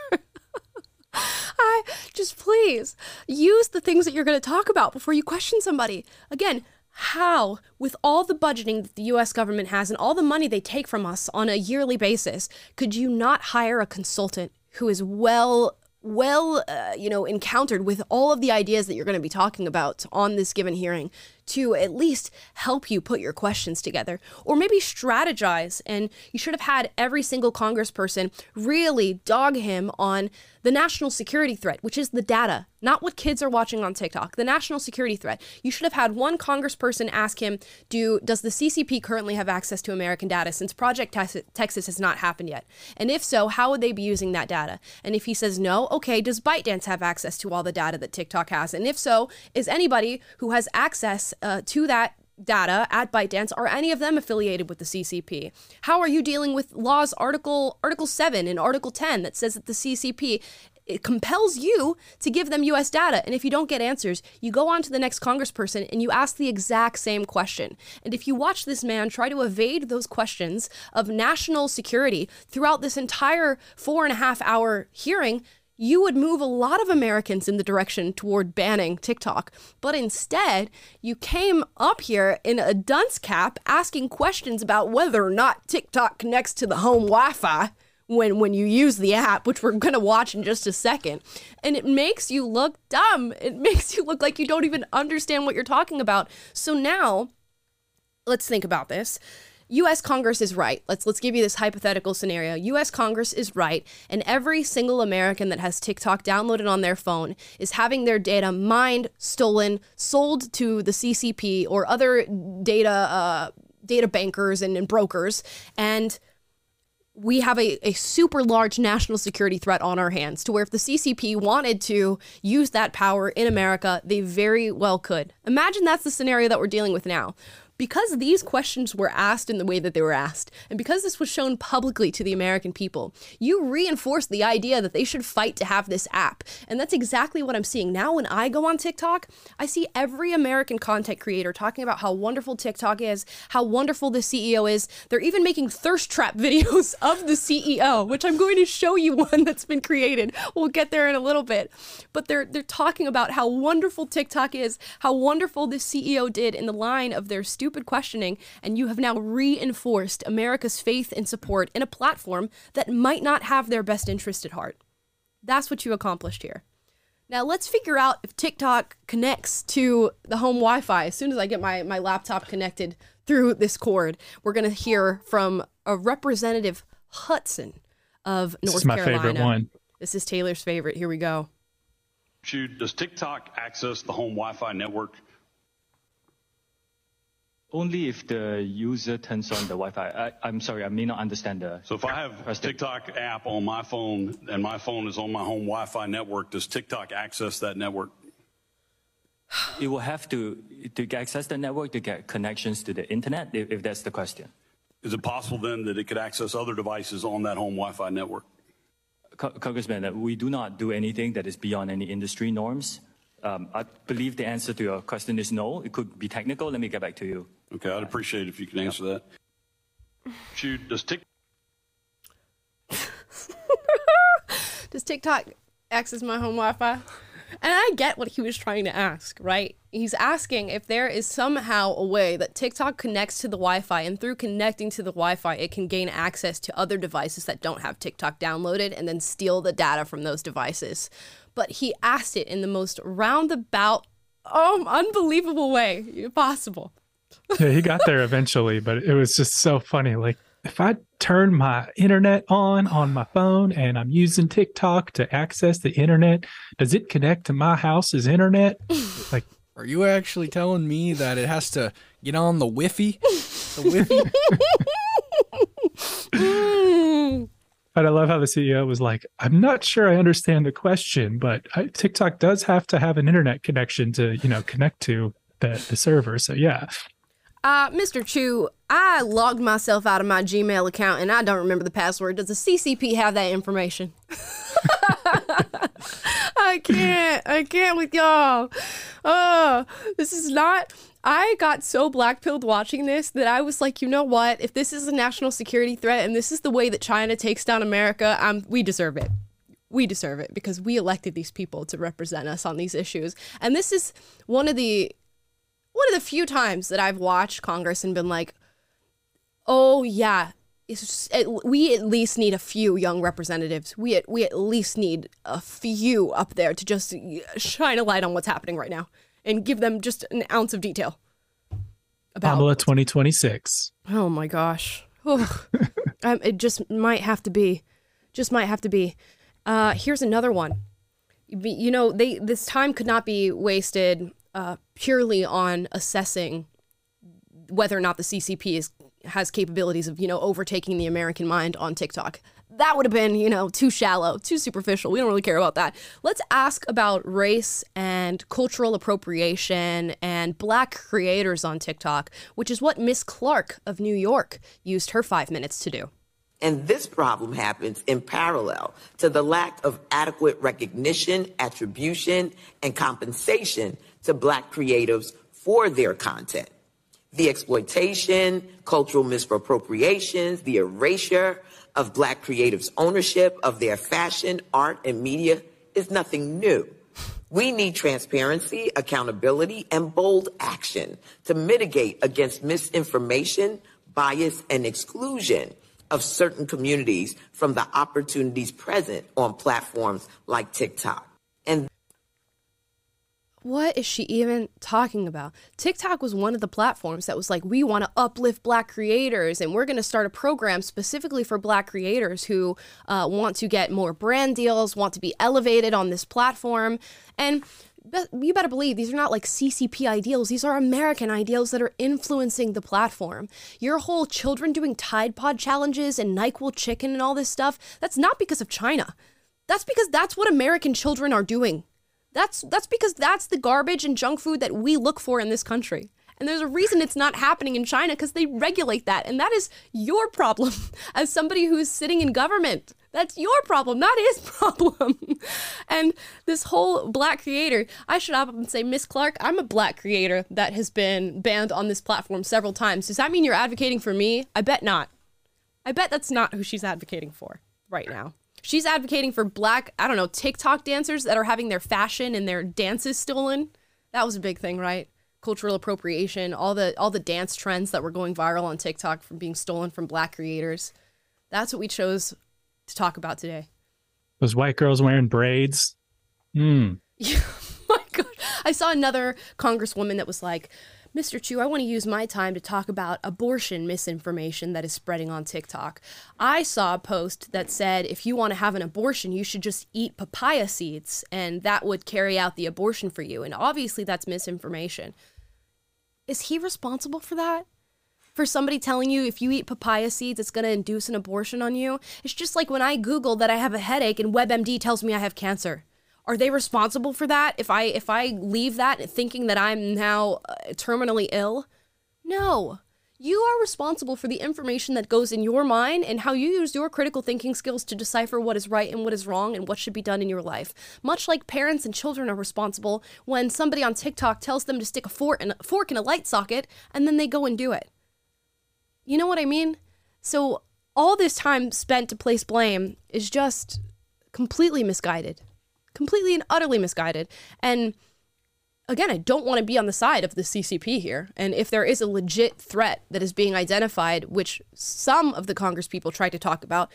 Speaker 1: I just please use the things that you're going to talk about before you question somebody. Again, how, with all the budgeting that the U S government has and all the money they take from us on a yearly basis, could you not hire a consultant who is well, well, uh, you know, encountered with all of the ideas that you're going to be talking about on this given hearing to at least help you put your questions together, or maybe strategize. And you should have had every single congressperson really dog him on the national security threat, which is the data, not what kids are watching on TikTok, the national security threat. You should have had one congressperson ask him, do does the C C P currently have access to American data, since Project Texas has not happened yet? And if so, how would they be using that data? And if he says no, okay, does ByteDance have access to all the data that TikTok has? And if so, is anybody who has access uh, to that data at ByteDance, are any of them affiliated with the C C P? How are you dealing with laws article article seven and article ten that says that the C C P, it compels you to give them U S data? And if you don't get answers, you go on to the next congressperson and you ask the exact same question. And if you watch this man try to evade those questions of national security throughout this entire four and a half hour hearing, you would move a lot of Americans in the direction toward banning TikTok. But instead, you came up here in a dunce cap asking questions about whether or not TikTok connects to the home Wi-Fi when, when you use the app, which we're going to watch in just a second. And it makes you look dumb. It makes you look like you don't even understand what you're talking about. So now, let's think about this. U S Congress is right. Let's let's give you this hypothetical scenario. U S Congress is right, and every single American that has TikTok downloaded on their phone is having their data mined, stolen, sold to the C C P or other data uh, data bankers and, and brokers, and we have a, a super large national security threat on our hands, to where if the C C P wanted to use that power in America, they very well could. Imagine that's the scenario that we're dealing with now. Because these questions were asked in the way that they were asked, and because this was shown publicly to the American people, you reinforced the idea that they should fight to have this app. And that's exactly what I'm seeing. Now when I go on TikTok, I see every American content creator talking about how wonderful TikTok is, how wonderful the C E O is. They're even making thirst trap videos of the C E O, which I'm going to show you one that's been created. We'll get there in a little bit. But they're they're talking about how wonderful TikTok is, how wonderful the C E O did in the line of their stupid questioning, and you have now reinforced America's faith and support in a platform that might not have their best interest at heart. That's what you accomplished here. Now let's figure out if TikTok connects to the home Wi-Fi. As soon as I get my, my laptop connected through this cord, we're going to hear from a Representative Hudson of North Carolina. This is my
Speaker 2: Carolina. favorite one.
Speaker 1: This is Taylor's favorite. Here we go.
Speaker 13: Does TikTok access the home Wi-Fi network?
Speaker 4: Only if the user turns on the Wi-Fi. I, I'm sorry, I may not understand the...
Speaker 13: So if I have a TikTok app on my phone and my phone is on my home Wi-Fi network, does TikTok access that network?
Speaker 4: It will have to, to access the network to get connections to the internet, if, if that's the question.
Speaker 13: Is it possible then that it could access other devices on that home Wi-Fi network?
Speaker 4: Co- Congressman, we do not do anything that is beyond any industry norms. Um, I believe the answer to your question is no. It could be technical. Let me get back to you.
Speaker 13: Okay, I'd appreciate it if you could answer that. Shoot, does TikTok...
Speaker 1: Does TikTok access my home Wi-Fi? And I get what he was trying to ask, right? He's asking if there is somehow a way that TikTok connects to the Wi-Fi, and through connecting to the Wi-Fi, it can gain access to other devices that don't have TikTok downloaded and then steal the data from those devices. But he asked it in the most roundabout, um, unbelievable way possible.
Speaker 2: Yeah, he got there eventually, but it was just so funny. Like, if I turn my internet on on my phone and I'm using TikTok to access the internet, does it connect to my house's internet? Like,
Speaker 3: are you actually telling me that it has to get on the Wi-Fi? The
Speaker 2: Wi-Fi? But I love how the C E O was like, I'm not sure I understand the question, but I, TikTok does have to have an internet connection to, you know, connect to the, the server. So, yeah.
Speaker 1: Uh, Mister Chu, I logged myself out of my Gmail account and I don't remember the password. Does the C C P have that information? I can't. I can't with y'all. Oh, this is not... I got so blackpilled watching this that I was like, you know what? If this is a national security threat and this is the way that China takes down America, um, we deserve it. We deserve it because we elected these people to represent us on these issues. And this is one of the one of the few times that I've watched Congress and been like, oh yeah, it's just, it, we at least need a few young representatives. We at, we at least need a few up there to just shine a light on what's happening right now and give them just an ounce of detail. about
Speaker 2: Kamala twenty twenty-six.
Speaker 1: Oh my gosh. um, it just might have to be. Just might have to be. Uh, here's another one. You know, they this time could not be wasted uh, purely on assessing whether or not the C C P is has capabilities of, you know, overtaking the American mind on TikTok. That would have been, you know, too shallow, too superficial. We don't really care about that. Let's ask about race and cultural appropriation and black creators on TikTok, which is what Miss Clark of New York used her five minutes to do.
Speaker 14: And this problem happens in parallel to the lack of adequate recognition, attribution, and compensation to black creatives for their content. The exploitation, cultural misappropriations, the erasure of black creatives' ownership of their fashion, art, and media is nothing new. We need transparency, accountability, and bold action to mitigate against misinformation, bias, and exclusion of certain communities from the opportunities present on platforms like TikTok. And
Speaker 1: what is she even talking about? TikTok was one of the platforms that was like, we want to uplift black creators and we're going to start a program specifically for black creators who uh, want to get more brand deals, want to be elevated on this platform. And you better believe these are not like C C P ideals. These are American ideals that are influencing the platform. Your whole children doing Tide Pod challenges and NyQuil chicken and all this stuff, that's not because of China. That's because that's what American children are doing. That's that's because that's the garbage and junk food that we look for in this country. And there's a reason it's not happening in China, because they regulate that. And that is your problem as somebody who's sitting in government. That's your problem, not his problem. And this whole black creator, I should up and say, Miss Clark, I'm a black creator that has been banned on this platform several times. Does that mean you're advocating for me? I bet not. I bet that's not who she's advocating for right now. She's advocating for black, I don't know, TikTok dancers that are having their fashion and their dances stolen. That was a big thing, right? Cultural appropriation, all the all the dance trends that were going viral on TikTok from being stolen from black creators. That's what we chose to talk about today.
Speaker 2: Those white girls wearing braids. Hmm.
Speaker 1: Yeah, my God. I saw another congresswoman that was like, Mister Chu, I want to use my time to talk about abortion misinformation that is spreading on TikTok. I saw a post that said if you want to have an abortion, you should just eat papaya seeds and that would carry out the abortion for you. And obviously that's misinformation. Is he responsible for that? For somebody telling you if you eat papaya seeds, it's going to induce an abortion on you? It's just like when I Google that I have a headache and WebMD tells me I have cancer. Are they responsible for that if I if I leave that thinking that I'm now uh, terminally ill? No. You are responsible for the information that goes in your mind and how you use your critical thinking skills to decipher what is right and what is wrong and what should be done in your life. Much like parents and children are responsible when somebody on TikTok tells them to stick a fork in a, fork in a light socket and then they go and do it. You know what I mean? So all this time spent to place blame is just completely misguided. Completely and utterly misguided. And again, I don't want to be on the side of the C C P here. And if there is a legit threat that is being identified, which some of the Congress people try to talk about,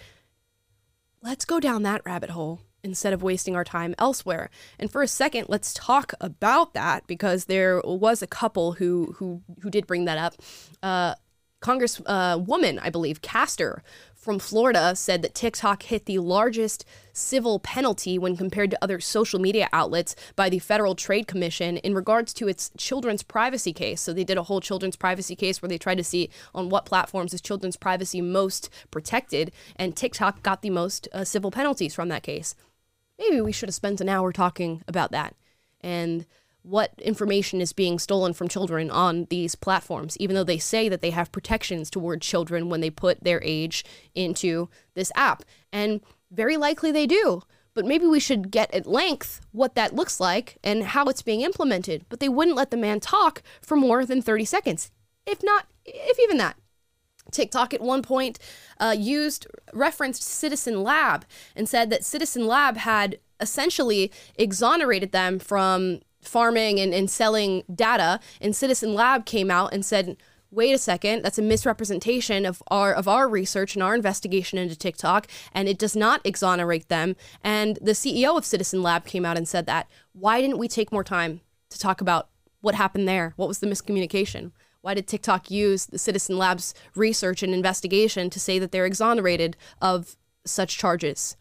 Speaker 1: let's go down that rabbit hole instead of wasting our time elsewhere. And for a second, let's talk about that, because there was a couple who who who did bring that up. Uh, Congresswoman, uh, I believe, Castor from Florida said that TikTok hit the largest civil penalty when compared to other social media outlets by the Federal Trade Commission in regards to its children's privacy case. So they did a whole children's privacy case where they tried to see on what platforms is children's privacy most protected, and TikTok got the most uh, civil penalties from that case. Maybe we should have spent an hour talking about that and what information is being stolen from children on these platforms, even though they say that they have protections toward children when they put their age into this app. And very likely they do. But maybe we should get at length what that looks like and how it's being implemented. But they wouldn't let the man talk for more than thirty seconds, if not, if even that. TikTok at one point uh, used, referenced Citizen Lab and said that Citizen Lab had essentially exonerated them from farming and, and selling data, and Citizen Lab came out and said, wait a second, that's a misrepresentation of our of our research and our investigation into TikTok, and it does not exonerate them. And the C E O of Citizen Lab came out and said that. Why didn't we take more time to talk about what happened there? What was the miscommunication? Why did TikTok use the Citizen Labs research and investigation to say that they're exonerated of such charges?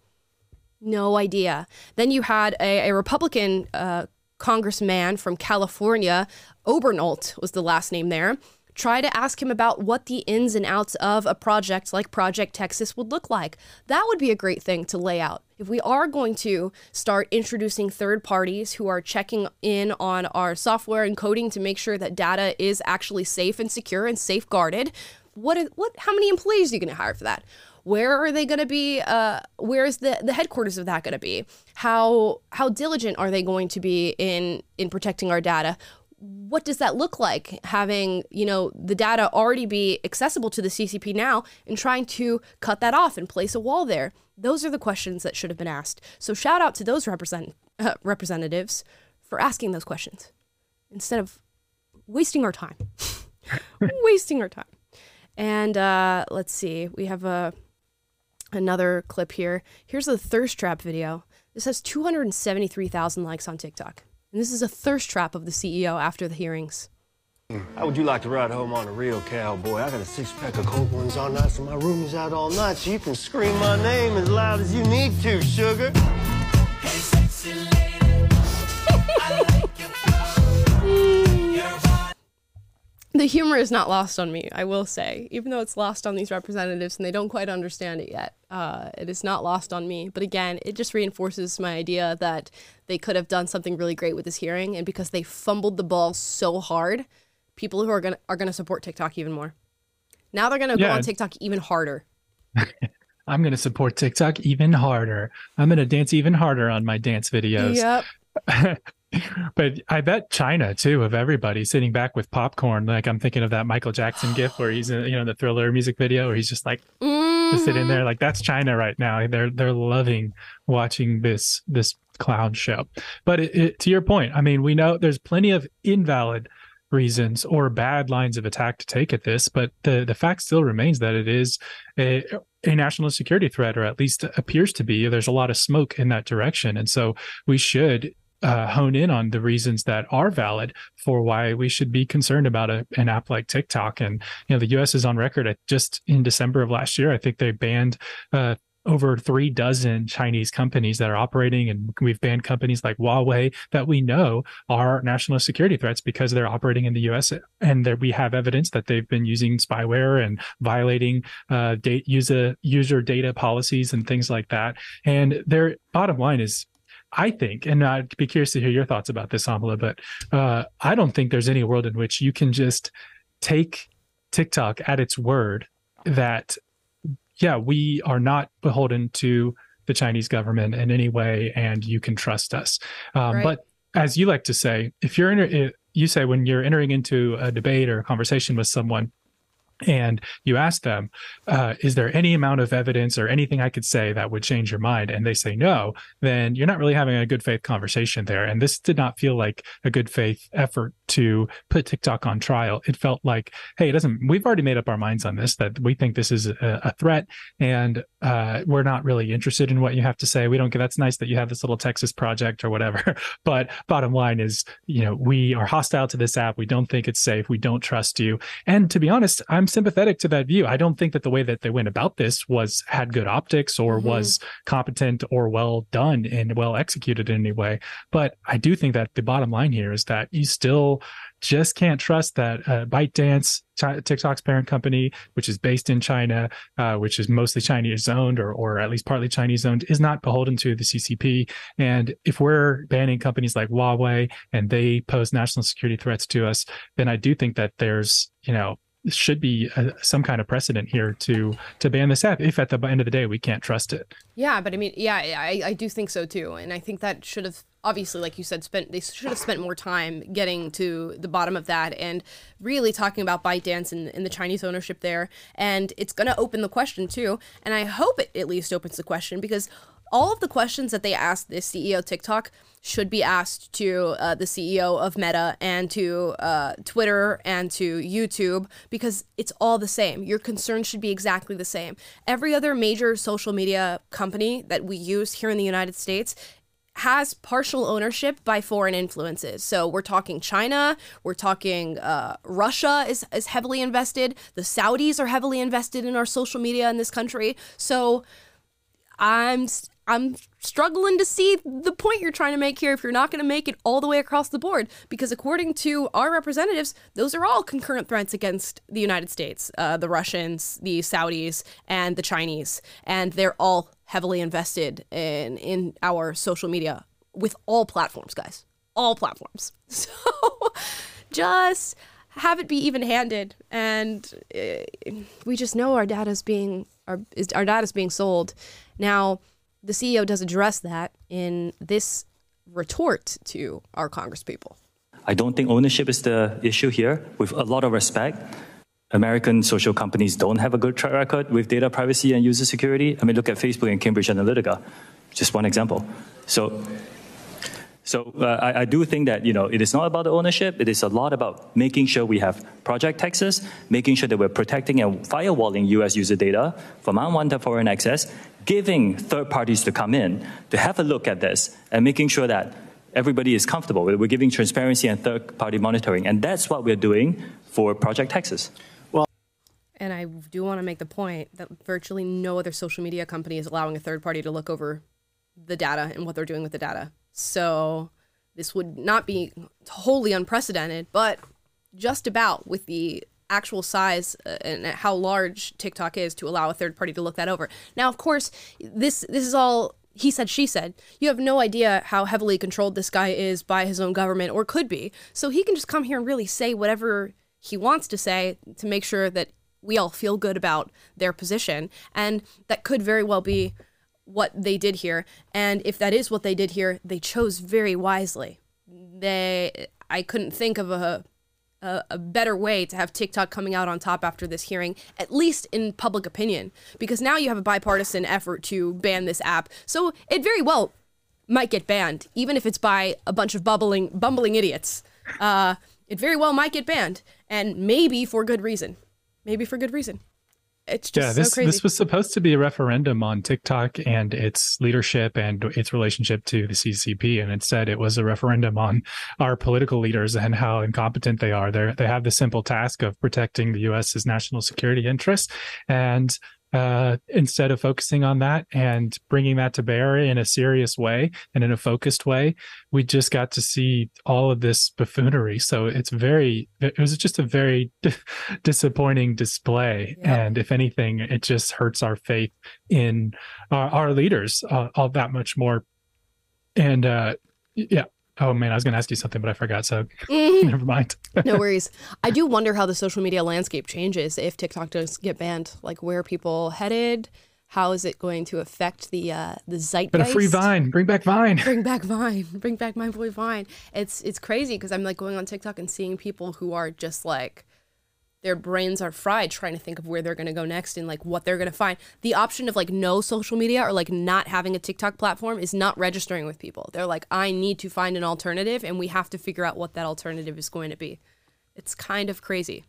Speaker 1: No idea. Then you had a, a Republican uh, congressman from California, Obernolt was the last name there, try to ask him about what the ins and outs of a project like Project Texas would look like. That would be a great thing to lay out. If we are going to start introducing third parties who are checking in on our software and coding to make sure that data is actually safe and secure and safeguarded, what, what, how many employees are you going to hire for that? Where are they going to be? Uh, where is the, the headquarters of that going to be? How how diligent are they going to be in in protecting our data? What does that look like? Having, you know, the data already be accessible to the C C P now and trying to cut that off and place a wall there. Those are the questions that should have been asked. So shout out to those represent uh, representatives for asking those questions instead of wasting our time. wasting our time. And uh, let's see, we have a. Another clip here. Here's a thirst trap video. This has two hundred seventy-three thousand likes on TikTok. And this is a thirst trap of the C E O after the hearings.
Speaker 15: How would you like to ride home on a real cowboy? I got a six-pack of cold ones on night, so my roomie's out all night, so you can scream my name as loud as you need to, sugar. Hey, sexy lady. I like your flow. Your body.
Speaker 1: The humor is not lost on me, I will say, even though it's lost on these representatives and they don't quite understand it yet. Uh, it is not lost on me. But again, it just reinforces my idea that they could have done something really great with this hearing. And because they fumbled the ball so hard, people who are going to are gonna support TikTok even more. Now they're going to yeah. go on TikTok even harder.
Speaker 2: I'm going to support TikTok even harder. I'm going to dance even harder on my dance videos.
Speaker 1: Yep.
Speaker 2: But I bet China too, of everybody sitting back with popcorn. Like I'm thinking of that Michael Jackson gif where he's in, you know, the Thriller music video where he's just like mm-hmm. just sitting there. Like that's China right now. They're they're loving watching this this clown show. But it, it, to your point, I mean, we know there's plenty of invalid reasons or bad lines of attack to take at this, but the the fact still remains that it is a, a national security threat, or at least appears to be. There's a lot of smoke in that direction, and so we should Uh, hone in on the reasons that are valid for why we should be concerned about a, an app like TikTok. And, you know, the U S is on record at just in December of last year, I think they banned uh, over three dozen Chinese companies that are operating. And we've banned companies like Huawei that we know are national security threats because they're operating in the U S. And there we have evidence that they've been using spyware and violating uh, data, user, user data policies and things like that. And their bottom line is, I think, and I'd be curious to hear your thoughts about this, Amala, but uh, I don't think there's any world in which you can just take TikTok at its word that, yeah, we are not beholden to the Chinese government in any way, and you can trust us. Um, right. But as you like to say, if you're in, you say when you're entering into a debate or a conversation with someone, and you ask them, uh, is there any amount of evidence or anything I could say that would change your mind? And they say no, then you're not really having a good faith conversation there. And this did not feel like a good faith effort to put TikTok on trial. It felt like, hey, it doesn't, we've already made up our minds on this, that we think this is a, a threat, and uh, we're not really interested in what you have to say. We don't get, that's nice that you have this little Texas project or whatever. But bottom line is, you know, we are hostile to this app. We don't think it's safe. We don't trust you. And to be honest, I'm sympathetic to that view. I don't think that the way that they went about this was had good optics or mm-hmm. was competent or well done and well executed in any way. But I do think that the bottom line here is that you still just can't trust that uh, ByteDance, Ch- TikTok's parent company, which is based in China, uh, which is mostly Chinese owned or, or at least partly Chinese owned, is not beholden to the C C P. And if we're banning companies like Huawei and they pose national security threats to us, then I do think that there's, you know, should be a, some kind of precedent here to to ban this app if at the end of the day we can't trust it.
Speaker 1: Yeah, but I mean, yeah, I, I do think so too. And I think that should have, obviously, like you said, spent they should have spent more time getting to the bottom of that and really talking about ByteDance and, and the Chinese ownership there. And it's going to open the question too. And I hope it at least opens the question, because all of the questions that they asked the C E O of TikTok should be asked to uh, the C E O of Meta and to uh, Twitter and to YouTube, because it's all the same. Your concerns should be exactly the same. Every other major social media company that we use here in the United States has partial ownership by foreign influences. So we're talking China, we're talking uh, Russia is, is heavily invested. The Saudis are heavily invested in our social media in this country. So I'm I'm struggling to see the point you're trying to make here if you're not going to make it all the way across the board, because according to our representatives, those are all concurrent threats against the United States, uh, the Russians, the Saudis, and the Chinese. And they're all heavily invested in, in our social media with all platforms, guys. All platforms. So just have it be even-handed. And uh, we just know our data's being, our, our data's being sold. Now, the C E O does address that in this retort to our congresspeople.
Speaker 4: I don't think ownership is the issue here. With a lot of respect, American social companies don't have a good track record with data privacy and user security. I mean, look at Facebook and Cambridge Analytica, just one example. So, so uh, I, I do think that, you know, it is not about the ownership. It is a lot about making sure we have Project Texas, making sure that we're protecting and firewalling U S user data from unwanted foreign access, giving third parties to come in to have a look at this, and making sure that everybody is comfortable. We're giving transparency and third-party monitoring, and that's what we're doing for Project Texas.
Speaker 1: Well, and I do want to make the point that virtually no other social media company is allowing a third party to look over the data and what they're doing with the data. So this would not be wholly unprecedented, but just about with the actual size and how large TikTok is to allow a third party to look that over. Now, of course, this this is all he said, she said. You have no idea how heavily controlled this guy is by his own government, or could be. So he can just come here and really say whatever he wants to say to make sure that we all feel good about their position. And that could very well be what they did here. And if that is what they did here, they chose very wisely. They, I couldn't think of a A, a better way to have TikTok coming out on top after this hearing, at least in public opinion, because now you have a bipartisan effort to ban this app. So it very well might get banned, even if it's by a bunch of bubbling, bumbling idiots. Uh, it very well might get banned, and maybe for good reason. Maybe for good reason. It's just
Speaker 2: yeah, this,
Speaker 1: so crazy.
Speaker 2: This was supposed to be a referendum on TikTok and its leadership and its relationship to the C C P. And instead, it was a referendum on our political leaders and how incompetent they are. They they have the simple task of protecting the U S's national security interests. And uh, instead of focusing on that and bringing that to bear in a serious way and in a focused way, we just got to see all of this buffoonery. So it's very, it was just a very disappointing display. Yeah. And if anything, it just hurts our faith in our, our leaders uh, all that much more. And uh, yeah. Oh man, I was going to ask you something, but I forgot. So mm-hmm. Never mind.
Speaker 1: No worries. I do wonder how the social media landscape changes if TikTok does get banned. Like, where are people headed? How is it going to affect the uh, the zeitgeist?
Speaker 2: But a free Vine. Bring back Vine.
Speaker 1: Bring back Vine. Bring back my boy Vine. It's it's crazy because I'm like going on TikTok and seeing people who are just like, their brains are fried trying to think of where they're going to go next and like what they're going to find. The option of like no social media or like not having a TikTok platform is not registering with people. They're like, I need to find an alternative, and we have to figure out what that alternative is going to be. It's kind of crazy.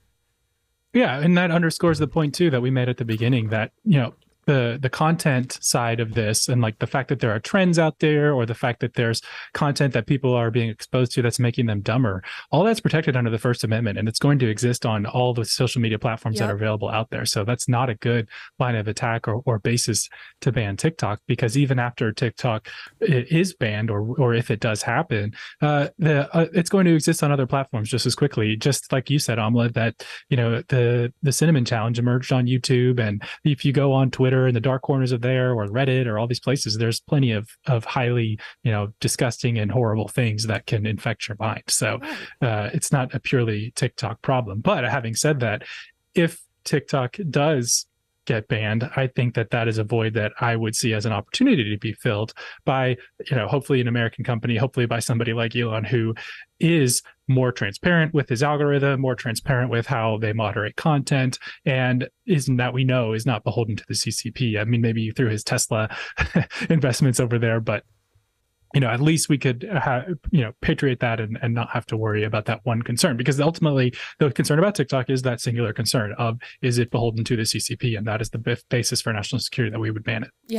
Speaker 2: Yeah, and that underscores the point too that we made at the beginning that, you know, the the content side of this and like the fact that there are trends out there, or the fact that there's content that people are being exposed to that's making them dumber, all that's protected under the First Amendment, and it's going to exist on all the social media platforms yep. that are available out there. So that's not a good line of attack or, or basis to ban TikTok, because even after TikTok is banned, or or if it does happen, uh, the uh, it's going to exist on other platforms just as quickly. Just like you said, Amla, that, you know, the the Cinnamon Challenge emerged on YouTube, and if you go on Twitter in the dark corners of there, or Reddit, or all these places, there's plenty of of highly, you know, disgusting and horrible things that can infect your mind. So uh, it's not a purely TikTok problem. But having said that, if TikTok does get banned, I think that that is a void that I would see as an opportunity to be filled by, you know, hopefully an American company, hopefully by somebody like Elon, who is more transparent with his algorithm, more transparent with how they moderate content, and isn't that we know is not beholden to the C C P. I mean, maybe through his Tesla investments over there, but you know, at least we could, ha- you know, patriate that and, and not have to worry about that one concern, because ultimately the concern about TikTok is that singular concern of, is it beholden to the C C P? And that is the b- basis for national security that we would ban it.
Speaker 1: Yep.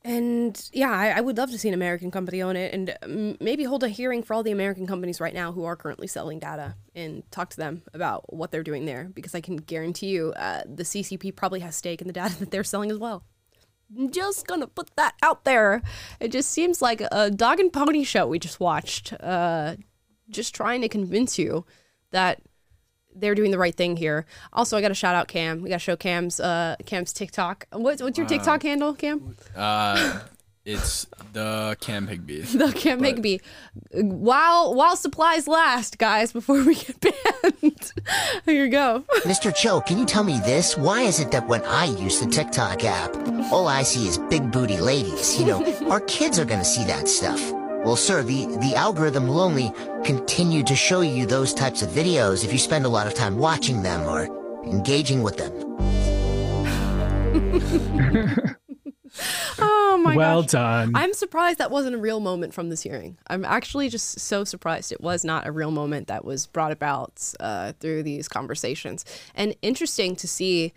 Speaker 1: And yeah, I, I would love to see an American company own it, and um, maybe hold a hearing for all the American companies right now who are currently selling data and talk to them about what they're doing there, because I can guarantee you uh, the C C P probably has stake in the data that they're selling as well. I'm just gonna put that out there. It just seems like a dog and pony show we just watched, uh, just trying to convince you that they're doing the right thing here. Also, I got to shout out Cam. We got to show Cam's uh, Cam's TikTok. What's what's your TikTok uh, handle, Cam?
Speaker 3: Uh, it's the Cam Higby.
Speaker 1: The Cam but... Higby. While while supplies last, guys, before we get banned. Here you go.
Speaker 16: Mister Cho, can you tell me this? Why is it that when I use the TikTok app, all I see is big booty ladies? You know, our kids are gonna see that stuff. Well, sir, the, the algorithm will only continue to show you those types of videos if you spend a lot of time watching them or engaging with them.
Speaker 1: Oh my god.
Speaker 2: Well gosh. done.
Speaker 1: I'm surprised that wasn't a real moment from this hearing. I'm actually just so surprised it was not a real moment that was brought about uh, through these conversations. And interesting to see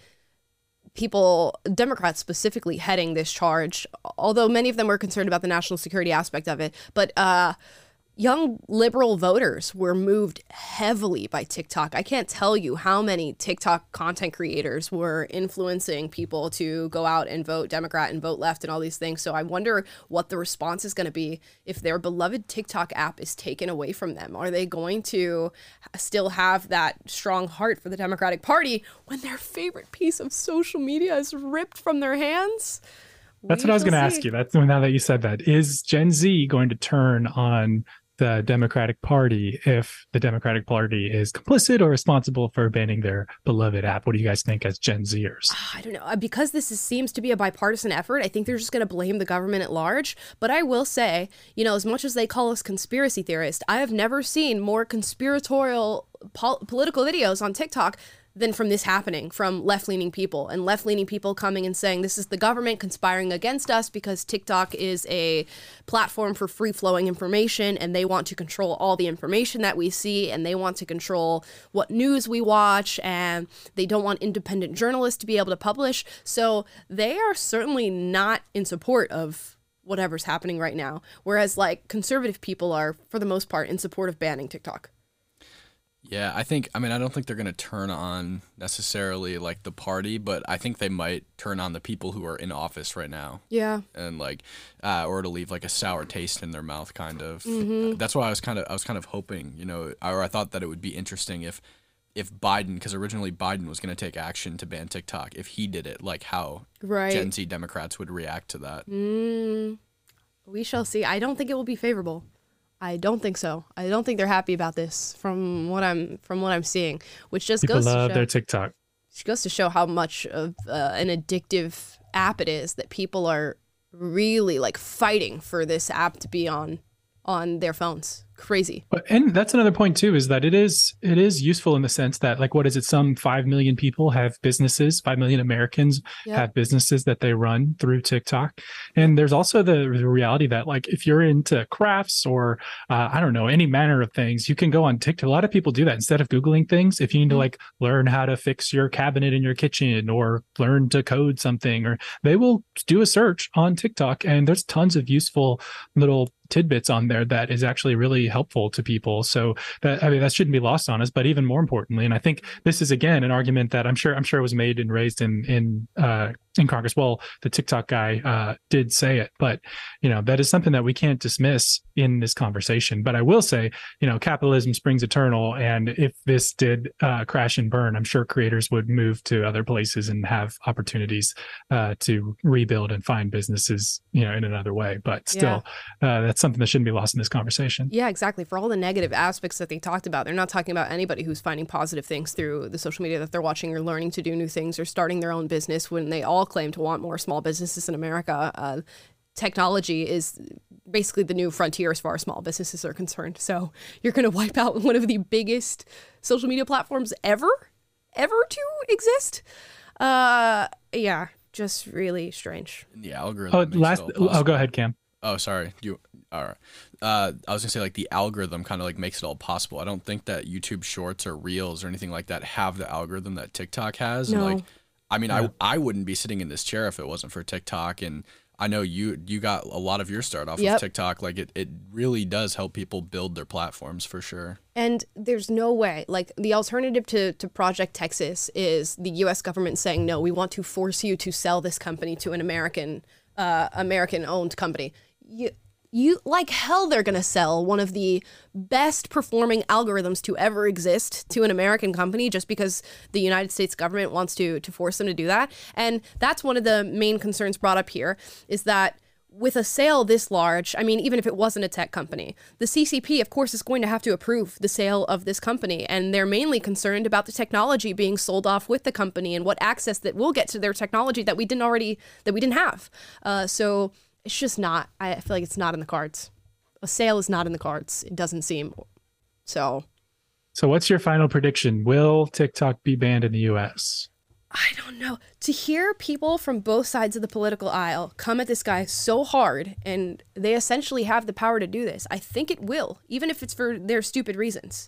Speaker 1: people, Democrats specifically, heading this charge, although many of them were concerned about the national security aspect of it. But uh, young liberal voters were moved heavily by TikTok. I can't tell you how many TikTok content creators were influencing people to go out and vote Democrat and vote left and all these things. So I wonder what the response is going to be if their beloved TikTok app is taken away from them. Are they going to still have that strong heart for the Democratic Party when their favorite piece of social media is ripped from their hands?
Speaker 2: That's we what I was going to ask you. That's now that you said that. Is Gen Z going to turn on the Democratic Party if the Democratic Party is complicit or responsible for banning their beloved app? What do you guys think as Gen Zers?
Speaker 1: I don't know. Because this is, seems to be a bipartisan effort, I think they're just going to blame the government at large. But I will say, you know, as much as they call us conspiracy theorists, I have never seen more conspiratorial pol- political videos on TikTok than from this happening, from left-leaning people, and left-leaning people coming and saying this is the government conspiring against us because TikTok is a platform for free-flowing information and they want to control all the information that we see, and they want to control what news we watch, and they don't want independent journalists to be able to publish. So they are certainly not in support of whatever's happening right now, whereas like conservative people are, for the most part, in support of banning TikTok.
Speaker 3: Yeah, I think, I mean, I don't think they're going to turn on necessarily like the party, but I think they might turn on the people who are in office right now.
Speaker 1: Yeah.
Speaker 3: And like, uh, or to leave like a sour taste in their mouth, kind of.
Speaker 1: Mm-hmm.
Speaker 3: That's why I was kind of, I was kind of hoping, you know, or I thought that it would be interesting if, if Biden, because originally Biden was going to take action to ban TikTok, if he did it, like how
Speaker 1: right.
Speaker 3: Gen Z Democrats would react to that.
Speaker 1: Mm, we shall see. I don't think it will be favorable. I don't think so. I don't think they're happy about this from what I'm from what I'm seeing, which just
Speaker 2: People
Speaker 1: goes
Speaker 2: love
Speaker 1: to show,
Speaker 2: their TikTok.
Speaker 1: Which goes to show how much of uh, an addictive app it is that people are really like fighting for this app to be on on their phones. Crazy.
Speaker 2: But, and that's another point too, is that it is it is useful in the sense that, like, what is it? Some five million people have businesses, five million Americans yep. have businesses that they run through TikTok. And there's also the, the reality that, like, if you're into crafts or, uh, I don't know, any manner of things, you can go on TikTok. A lot of people do that instead of Googling things. If you need mm-hmm. to, like, learn how to fix your cabinet in your kitchen or learn to code something, or they will do a search on TikTok. And there's tons of useful little tidbits on there that is actually really helpful to people. So that, I mean, that shouldn't be lost on us. But even more importantly, and I think this is again an argument that I'm sure I'm sure was made and raised in in uh, in Congress. Well, the TikTok guy uh, did say it, but you know that is something that we can't dismiss in this conversation. But I will say, you know, capitalism springs eternal, and if this did uh, crash and burn, I'm sure creators would move to other places and have opportunities uh, to rebuild and find businesses, you know, in another way. But still, yeah. uh, that's something that shouldn't be lost in this conversation.
Speaker 1: Yeah, exactly. For all the negative aspects that they talked about, they're not talking about anybody who's finding positive things through the social media that they're watching or learning to do new things or starting their own business when they all claim to want more small businesses in America. Uh, technology is basically the new frontier as far as small businesses are concerned. So you're going to wipe out one of the biggest social media platforms ever, ever to exist. Uh, yeah, just really strange.
Speaker 3: The algorithm.
Speaker 2: Oh, last. Oh, go ahead, Cam.
Speaker 3: Oh, sorry. You all right? Uh, I was gonna say, like, the algorithm kind of like makes it all possible. I don't think that YouTube Shorts or Reels or anything like that have the algorithm that TikTok has.
Speaker 1: No.
Speaker 3: And like, I mean,
Speaker 2: Yeah.
Speaker 3: I I wouldn't be sitting in this chair if it wasn't for TikTok. And I know you you got a lot of your start off
Speaker 1: Yep.
Speaker 3: with TikTok. Like it, it really does help people build their platforms for sure.
Speaker 1: And there's no way, like the alternative to, to Project Texas is the U S government saying, no, we want to force you to sell this company to an American, uh, American owned company. You, you like hell, they're going to sell one of the best performing algorithms to ever exist to an American company just because the United States government wants to, to force them to do that. And that's one of the main concerns brought up here is that with a sale this large, I mean, even if it wasn't a tech company, the C C P, of course, is going to have to approve the sale of this company. And they're mainly concerned about the technology being sold off with the company and what access that we'll get to their technology that we didn't already, that we didn't have. Uh, so it's just not, I feel like it's not in the cards. A sale is not in the cards. It doesn't seem. So.
Speaker 2: So what's your final prediction? Will TikTok be banned in the U S?
Speaker 1: I don't know. To hear people from both sides of the political aisle come at this guy so hard, and they essentially have the power to do this, I think it will, even if it's for their stupid reasons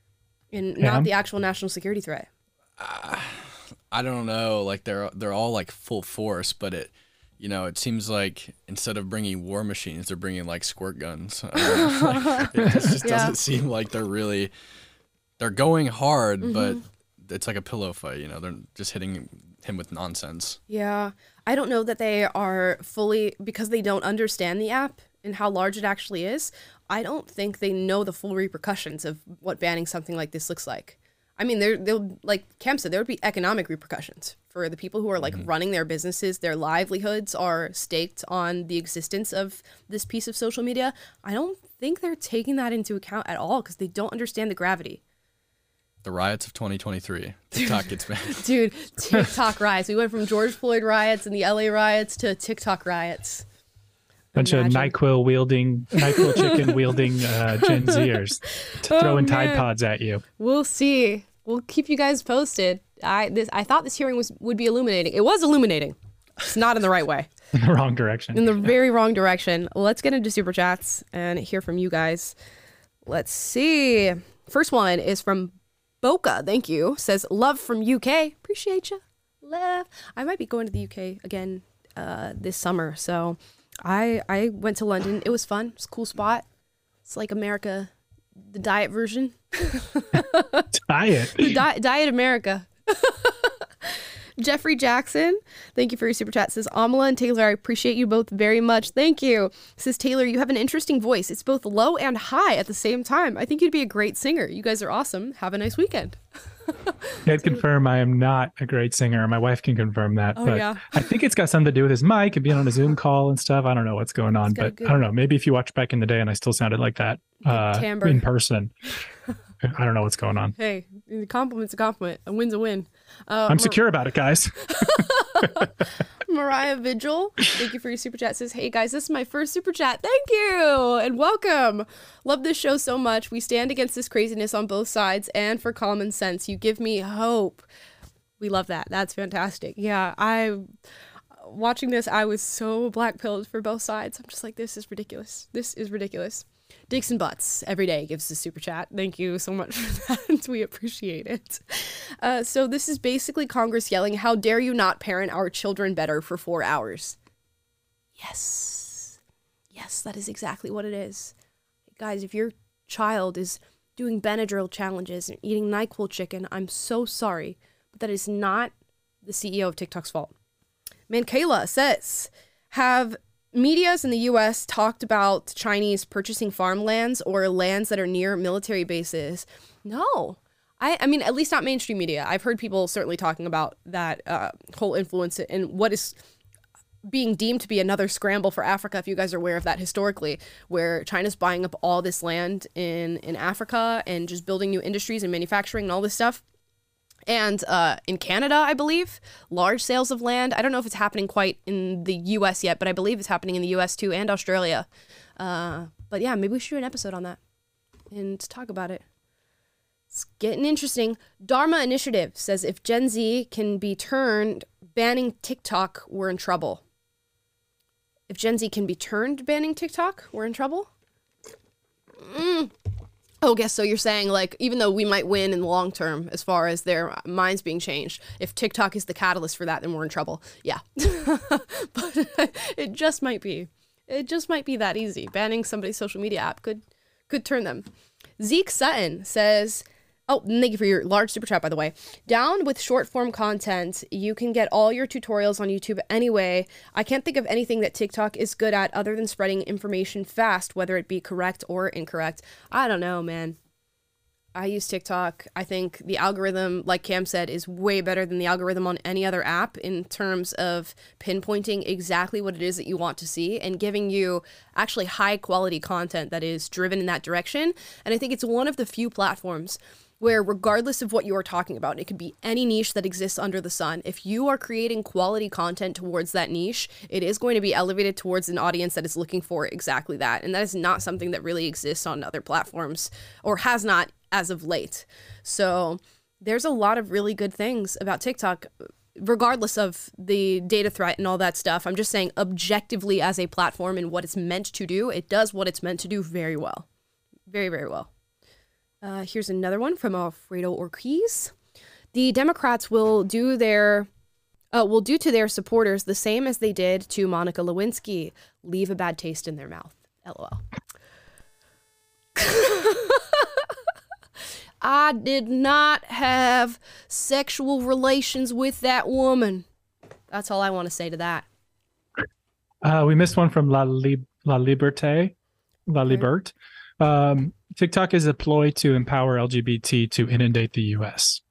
Speaker 1: and
Speaker 2: Yeah.
Speaker 1: not the actual national security threat.
Speaker 3: Uh, I don't know. Like they're they're all like full force, but it, you know, it seems like instead of bringing war machines, they're bringing like squirt guns. Uh, like, it just, just
Speaker 1: Yeah.
Speaker 3: doesn't seem like they're really. They're going hard,
Speaker 1: Mhm.
Speaker 3: but it's like a pillow fight. You know, they're just hitting him with nonsense.
Speaker 1: Yeah. I don't know that they are fully, because they don't understand the app and how large it actually is, I don't think they know the full repercussions of what banning something like this looks like. I mean, there, they'll, like Cam said, there would be economic repercussions for the people who are like running their businesses. Their livelihoods are staked on the existence of this piece of social media. I don't think they're taking that into account at all because they don't understand the gravity.
Speaker 3: The riots of twenty twenty-three. TikTok gets banned.
Speaker 1: Dude, TikTok riots. We went from George Floyd riots and the L A riots to TikTok riots.
Speaker 2: Bunch
Speaker 1: Imagine.
Speaker 2: of NyQuil wielding, NyQuil chicken wielding uh, Gen Zers t-
Speaker 1: Oh,
Speaker 2: throwing Tide
Speaker 1: man.
Speaker 2: Pods at you.
Speaker 1: We'll see. We'll keep you guys posted. I this I thought this hearing was would be illuminating. It was illuminating. It's not in the right way.
Speaker 2: In the wrong direction.
Speaker 1: In the very wrong direction. Let's get into super chats and hear from you guys. Let's see. First one is from Boca. Thank you. Says love from U K. Appreciate you. Love. I might be going to the U K again uh, this summer. So I I went to London. It was fun. It's a cool spot. It's like America, the diet version.
Speaker 2: Diet.
Speaker 1: Di- Diet America. Jeffrey Jackson, thank you for your super chat. Says Amala and Taylor, I appreciate you both very much. Thank you. Says Taylor, you have an interesting voice. It's both low and high at the same time. I think you'd be a great singer. You guys are awesome. Have a nice weekend.
Speaker 2: Can confirm I am not a great singer. My wife can confirm that.
Speaker 1: Oh,
Speaker 2: but
Speaker 1: yeah.
Speaker 2: I think it's got something to do with his mic and being on a Zoom call and stuff. I don't know what's going on,
Speaker 1: got a
Speaker 2: but
Speaker 1: good-
Speaker 2: I don't know. Maybe if you watched back in the day and I still sounded like that uh,
Speaker 1: timbre.
Speaker 2: in person. I don't know what's going on.
Speaker 1: Hey, a compliment's a compliment. A win's a win. Uh,
Speaker 2: I'm
Speaker 1: Mar-
Speaker 2: secure about it, guys.
Speaker 1: Mariah Vigil, thank you for your super chat. Says, hey guys, this is my first super chat. Thank you and welcome. Love this show so much. We stand against this craziness on both sides and for common sense. You give me hope. We love that. That's fantastic. Yeah, I watching this, I was so black pilled for both sides. I'm just like, this is ridiculous. This is ridiculous. Dixon Butts every day gives us a super chat. Thank you so much for that. We appreciate it. Uh, so this is basically Congress yelling, how dare you not parent our children better for four hours? Yes. Yes, that is exactly what it is. Guys, if your child is doing Benadryl challenges and eating NyQuil chicken, I'm so sorry, but that is not the C E O of TikTok's fault. Mankayla says, have medias in the U S talked about Chinese purchasing farmlands or lands that are near military bases? No. I, I mean, at least not mainstream media. I've heard people certainly talking about that uh, whole influence and what is being deemed to be another scramble for Africa, if you guys are aware of that historically, where China's buying up all this land in, in Africa and just building new industries and manufacturing and all this stuff. And uh, in Canada, I believe, large sales of land. I don't know if it's happening quite in the U S yet, but I believe it's happening in the U S too and Australia. Uh, but yeah, maybe we should do an episode on that and talk about it. It's getting interesting. Dharma Initiative says if Gen Z can be turned banning TikTok, we're in trouble. If Gen Z can be turned banning TikTok, we're in trouble? Mm. Oh, guess so. You're saying, like, even though we might win in the long term as far as their minds being changed, if TikTok is the catalyst for that, then we're in trouble. Yeah. But it just might be. It just might be that easy. Banning somebody's social media app could could turn them. Zeke Sutton says, oh, thank you for your large super chat, by the way. Down with short form content. You can get all your tutorials on YouTube anyway. I can't think of anything that TikTok is good at other than spreading information fast, whether it be correct or incorrect. I don't know, man. I use TikTok. I think the algorithm, like Cam said, is way better than the algorithm on any other app in terms of pinpointing exactly what it is that you want to see and giving you actually high quality content that is driven in that direction. And I think it's one of the few platforms where, regardless of what you are talking about, it could be any niche that exists under the sun. If you are creating quality content towards that niche, it is going to be elevated towards an audience that is looking for exactly that. And that is not something that really exists on other platforms, or has not as of late. So there's a lot of really good things about TikTok, regardless of the data threat and all that stuff. I'm just saying, objectively, as a platform and what it's meant to do, it does what it's meant to do very well. Very, very well. Uh, here's another one from Alfredo Ortiz. The Democrats will do their uh, will do to their supporters the same as they did to Monica Lewinsky. Leave a bad taste in their mouth. LOL. I did not have sexual relations with that woman. That's all I want to say to that.
Speaker 2: Uh, we missed one from La, Lib- La Liberté. La Liberte. Um, TikTok is a ploy to empower L G B T to inundate the U S.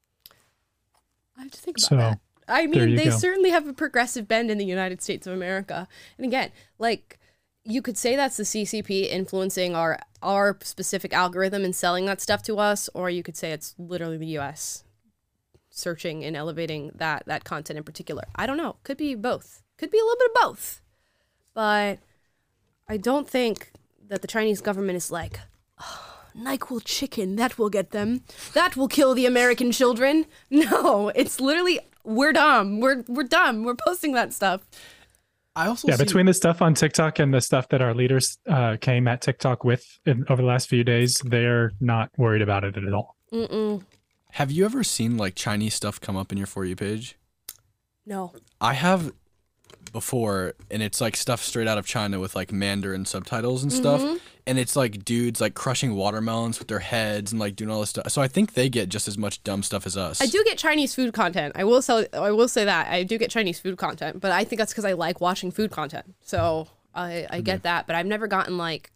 Speaker 1: I have to think about
Speaker 2: so,
Speaker 1: that. I mean, they
Speaker 2: go.
Speaker 1: certainly have a progressive bend in the United States of America. And again, like, you could say that's the C C P influencing our our specific algorithm and selling that stuff to us, or you could say it's literally the U S searching and elevating that that content in particular. I don't know. Could be both. Could be a little bit of both. But I don't think that the Chinese government is like, oh, NyQuil chicken, that will get them. That will kill the American children. No, it's literally, we're dumb. We're we're dumb. We're posting that stuff.
Speaker 3: I also
Speaker 2: yeah,
Speaker 3: see-
Speaker 2: between the stuff on TikTok and the stuff that our leaders uh, came at TikTok with in, over the last few days, they're not worried about it at all.
Speaker 1: Mm-mm.
Speaker 3: Have you ever seen like Chinese stuff come up in your For You page?
Speaker 1: No.
Speaker 3: I have before, and it's like stuff straight out of China with like Mandarin subtitles and stuff.
Speaker 1: Mhm.
Speaker 3: And it's like dudes like crushing watermelons with their heads and like doing all this stuff. So I think they get just as much dumb stuff as us.
Speaker 1: I do get Chinese food content. I will say, I will say that I do get Chinese food content, but I think that's because I like watching food content. So I, I get that, but I've never gotten like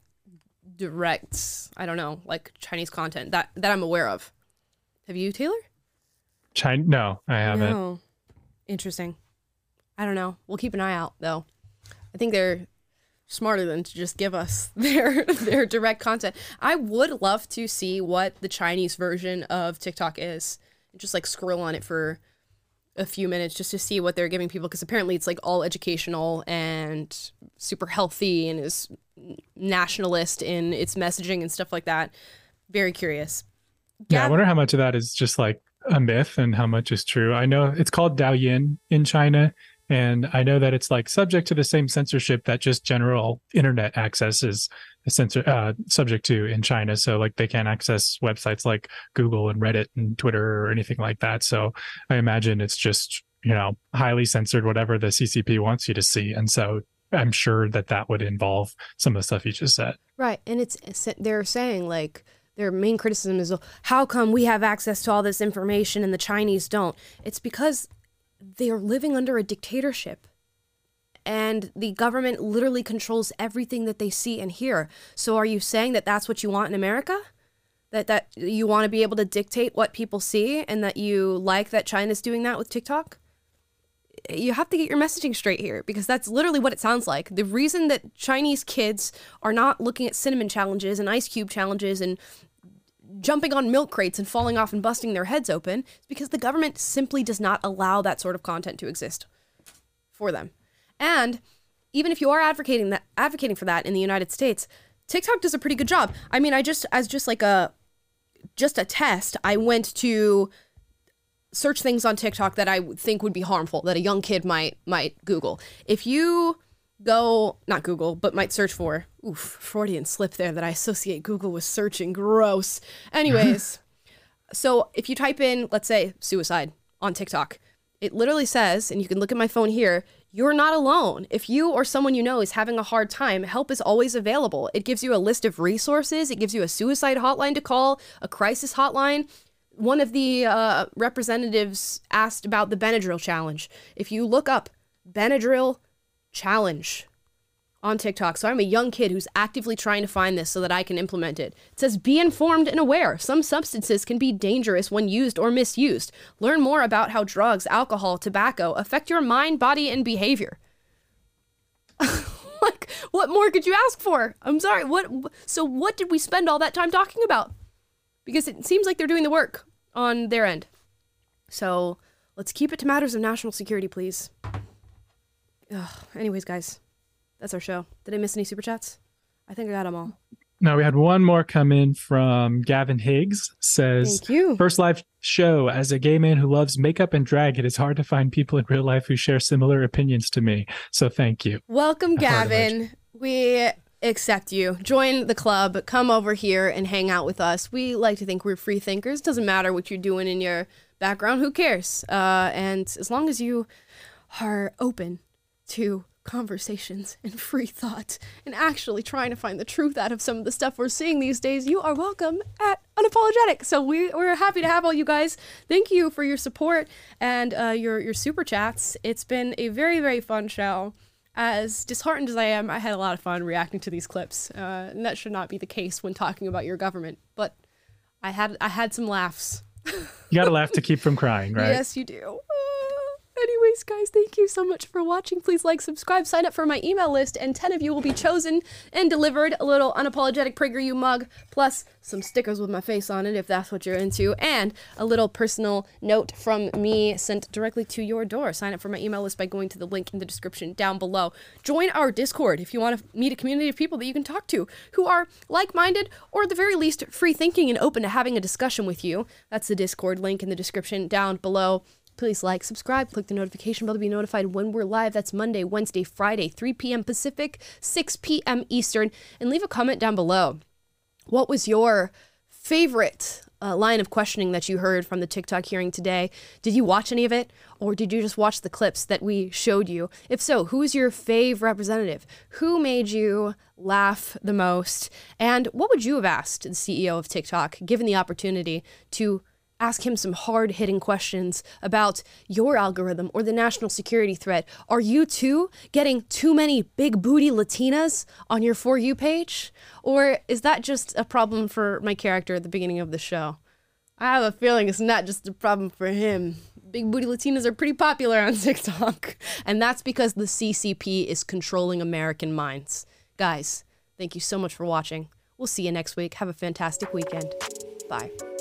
Speaker 1: direct, I don't know, like Chinese content that, that I'm aware of. Have you, Taylor?
Speaker 2: China? No, I haven't.
Speaker 1: No. Interesting. I don't know. We'll keep an eye out, though. I think they're smarter than to just give us their their direct content. I would love to see what the Chinese version of TikTok is. Just like scroll on it for a few minutes just to see what they're giving people, because apparently it's like all educational and super healthy and is nationalist in its messaging and stuff like that. Very curious.
Speaker 2: Yeah, I wonder how much of that is just like a myth and how much is true. I know it's called Douyin in China, and I know that it's like subject to the same censorship that just general internet access is censor uh, subject to in China. So like they can't access websites like Google and Reddit and Twitter or anything like that. So I imagine it's just, you know, highly censored, whatever the C C P wants you to see. And so I'm sure that that would involve some of the stuff you just said.
Speaker 1: Right. And it's, they're saying like, their main criticism is, how come we have access to all this information and the Chinese don't? It's because they are living under a dictatorship. And the government literally controls everything that they see and hear. So are you saying that that's what you want in America? That that you want to be able to dictate what people see, and that you like that China's doing that with TikTok? You have to get your messaging straight here, because that's literally what it sounds like. The reason that Chinese kids are not looking at cinnamon challenges and ice cube challenges and jumping on milk crates and falling off and busting their heads open is because the government simply does not allow that sort of content to exist for them. And even if you are advocating that advocating for that in the United States, TikTok does a pretty good job. I mean, I just as just like a just a test, I went to search things on TikTok that I would think would be harmful, that a young kid might might Google. If you go, not Google, but might search for, oof, Freudian slip there that I associate Google with searching. Gross. Anyways, so if you type in, let's say, suicide on TikTok, it literally says, and you can look at my phone here, you're not alone. If you or someone you know is having a hard time, help is always available. It gives you a list of resources. It gives you a suicide hotline to call, a crisis hotline. One of the uh, representatives asked about the Benadryl challenge. If you look up Benadryl challenge on TikTok, so I'm a young kid who's actively trying to find this so that I can implement it. It says, be informed and aware. Some substances can be dangerous when used or misused. Learn more about how drugs, alcohol, tobacco affect your mind, body, and behavior. Like, what more could you ask for? I'm sorry, what? So what did we spend all that time talking about? Because it seems like they're doing the work on their end. So let's keep it to matters of national security, please. Ugh. Anyways, guys. That's our show. Did I miss any super chats? I think I got them all.
Speaker 2: No, we had one more come in from Gavin Higgs. Says,
Speaker 1: Thank you.
Speaker 2: First live show. As a gay man who loves makeup and drag, it is hard to find people in real life who share similar opinions to me. So thank you.
Speaker 1: Welcome, Gavin. We accept you. Join the club. Come over here and hang out with us. We like to think we're free thinkers. Doesn't matter what you're doing in your background. Who cares? Uh, and as long as you are open to conversations and free thought and actually trying to find the truth out of some of the stuff we're seeing these days, you are welcome at Unapologetic. So we, we're happy to have all you guys. Thank you for your support and uh, your, your super chats. It's been a very, very fun show. As disheartened as I am, I had a lot of fun reacting to these clips. Uh, and that should not be the case when talking about your government. But I had I had some laughs.
Speaker 2: You gotta laugh to keep from crying, right?
Speaker 1: Yes, you do. Anyways, guys, thank you so much for watching. Please like, subscribe, sign up for my email list, and ten of you will be chosen and delivered a little Unapologetic PragerU mug, plus some stickers with my face on it if that's what you're into, and a little personal note from me sent directly to your door. Sign up for my email list by going to the link in the description down below. Join our Discord if you want to meet a community of people that you can talk to who are like-minded or at the very least free-thinking and open to having a discussion with you. That's the Discord link in the description down below. Please like, subscribe, click the notification bell to be notified when we're live. That's Monday, Wednesday, Friday, three p.m. Pacific, six p.m. Eastern. And leave a comment down below. What was your favorite uh, line of questioning that you heard from the TikTok hearing today? Did you watch any of it? Or did you just watch the clips that we showed you? If so, who is your fave representative? Who made you laugh the most? And what would you have asked the C E O of TikTok, given the opportunity to ask him some hard-hitting questions about your algorithm or the national security threat? Are you too getting too many big booty Latinas on your For You page? Or is that just a problem for my character at the beginning of the show? I have a feeling it's not just a problem for him. Big booty Latinas are pretty popular on TikTok. And that's because the C C P is controlling American minds. Guys, thank you so much for watching. We'll see you next week. Have a fantastic weekend. Bye.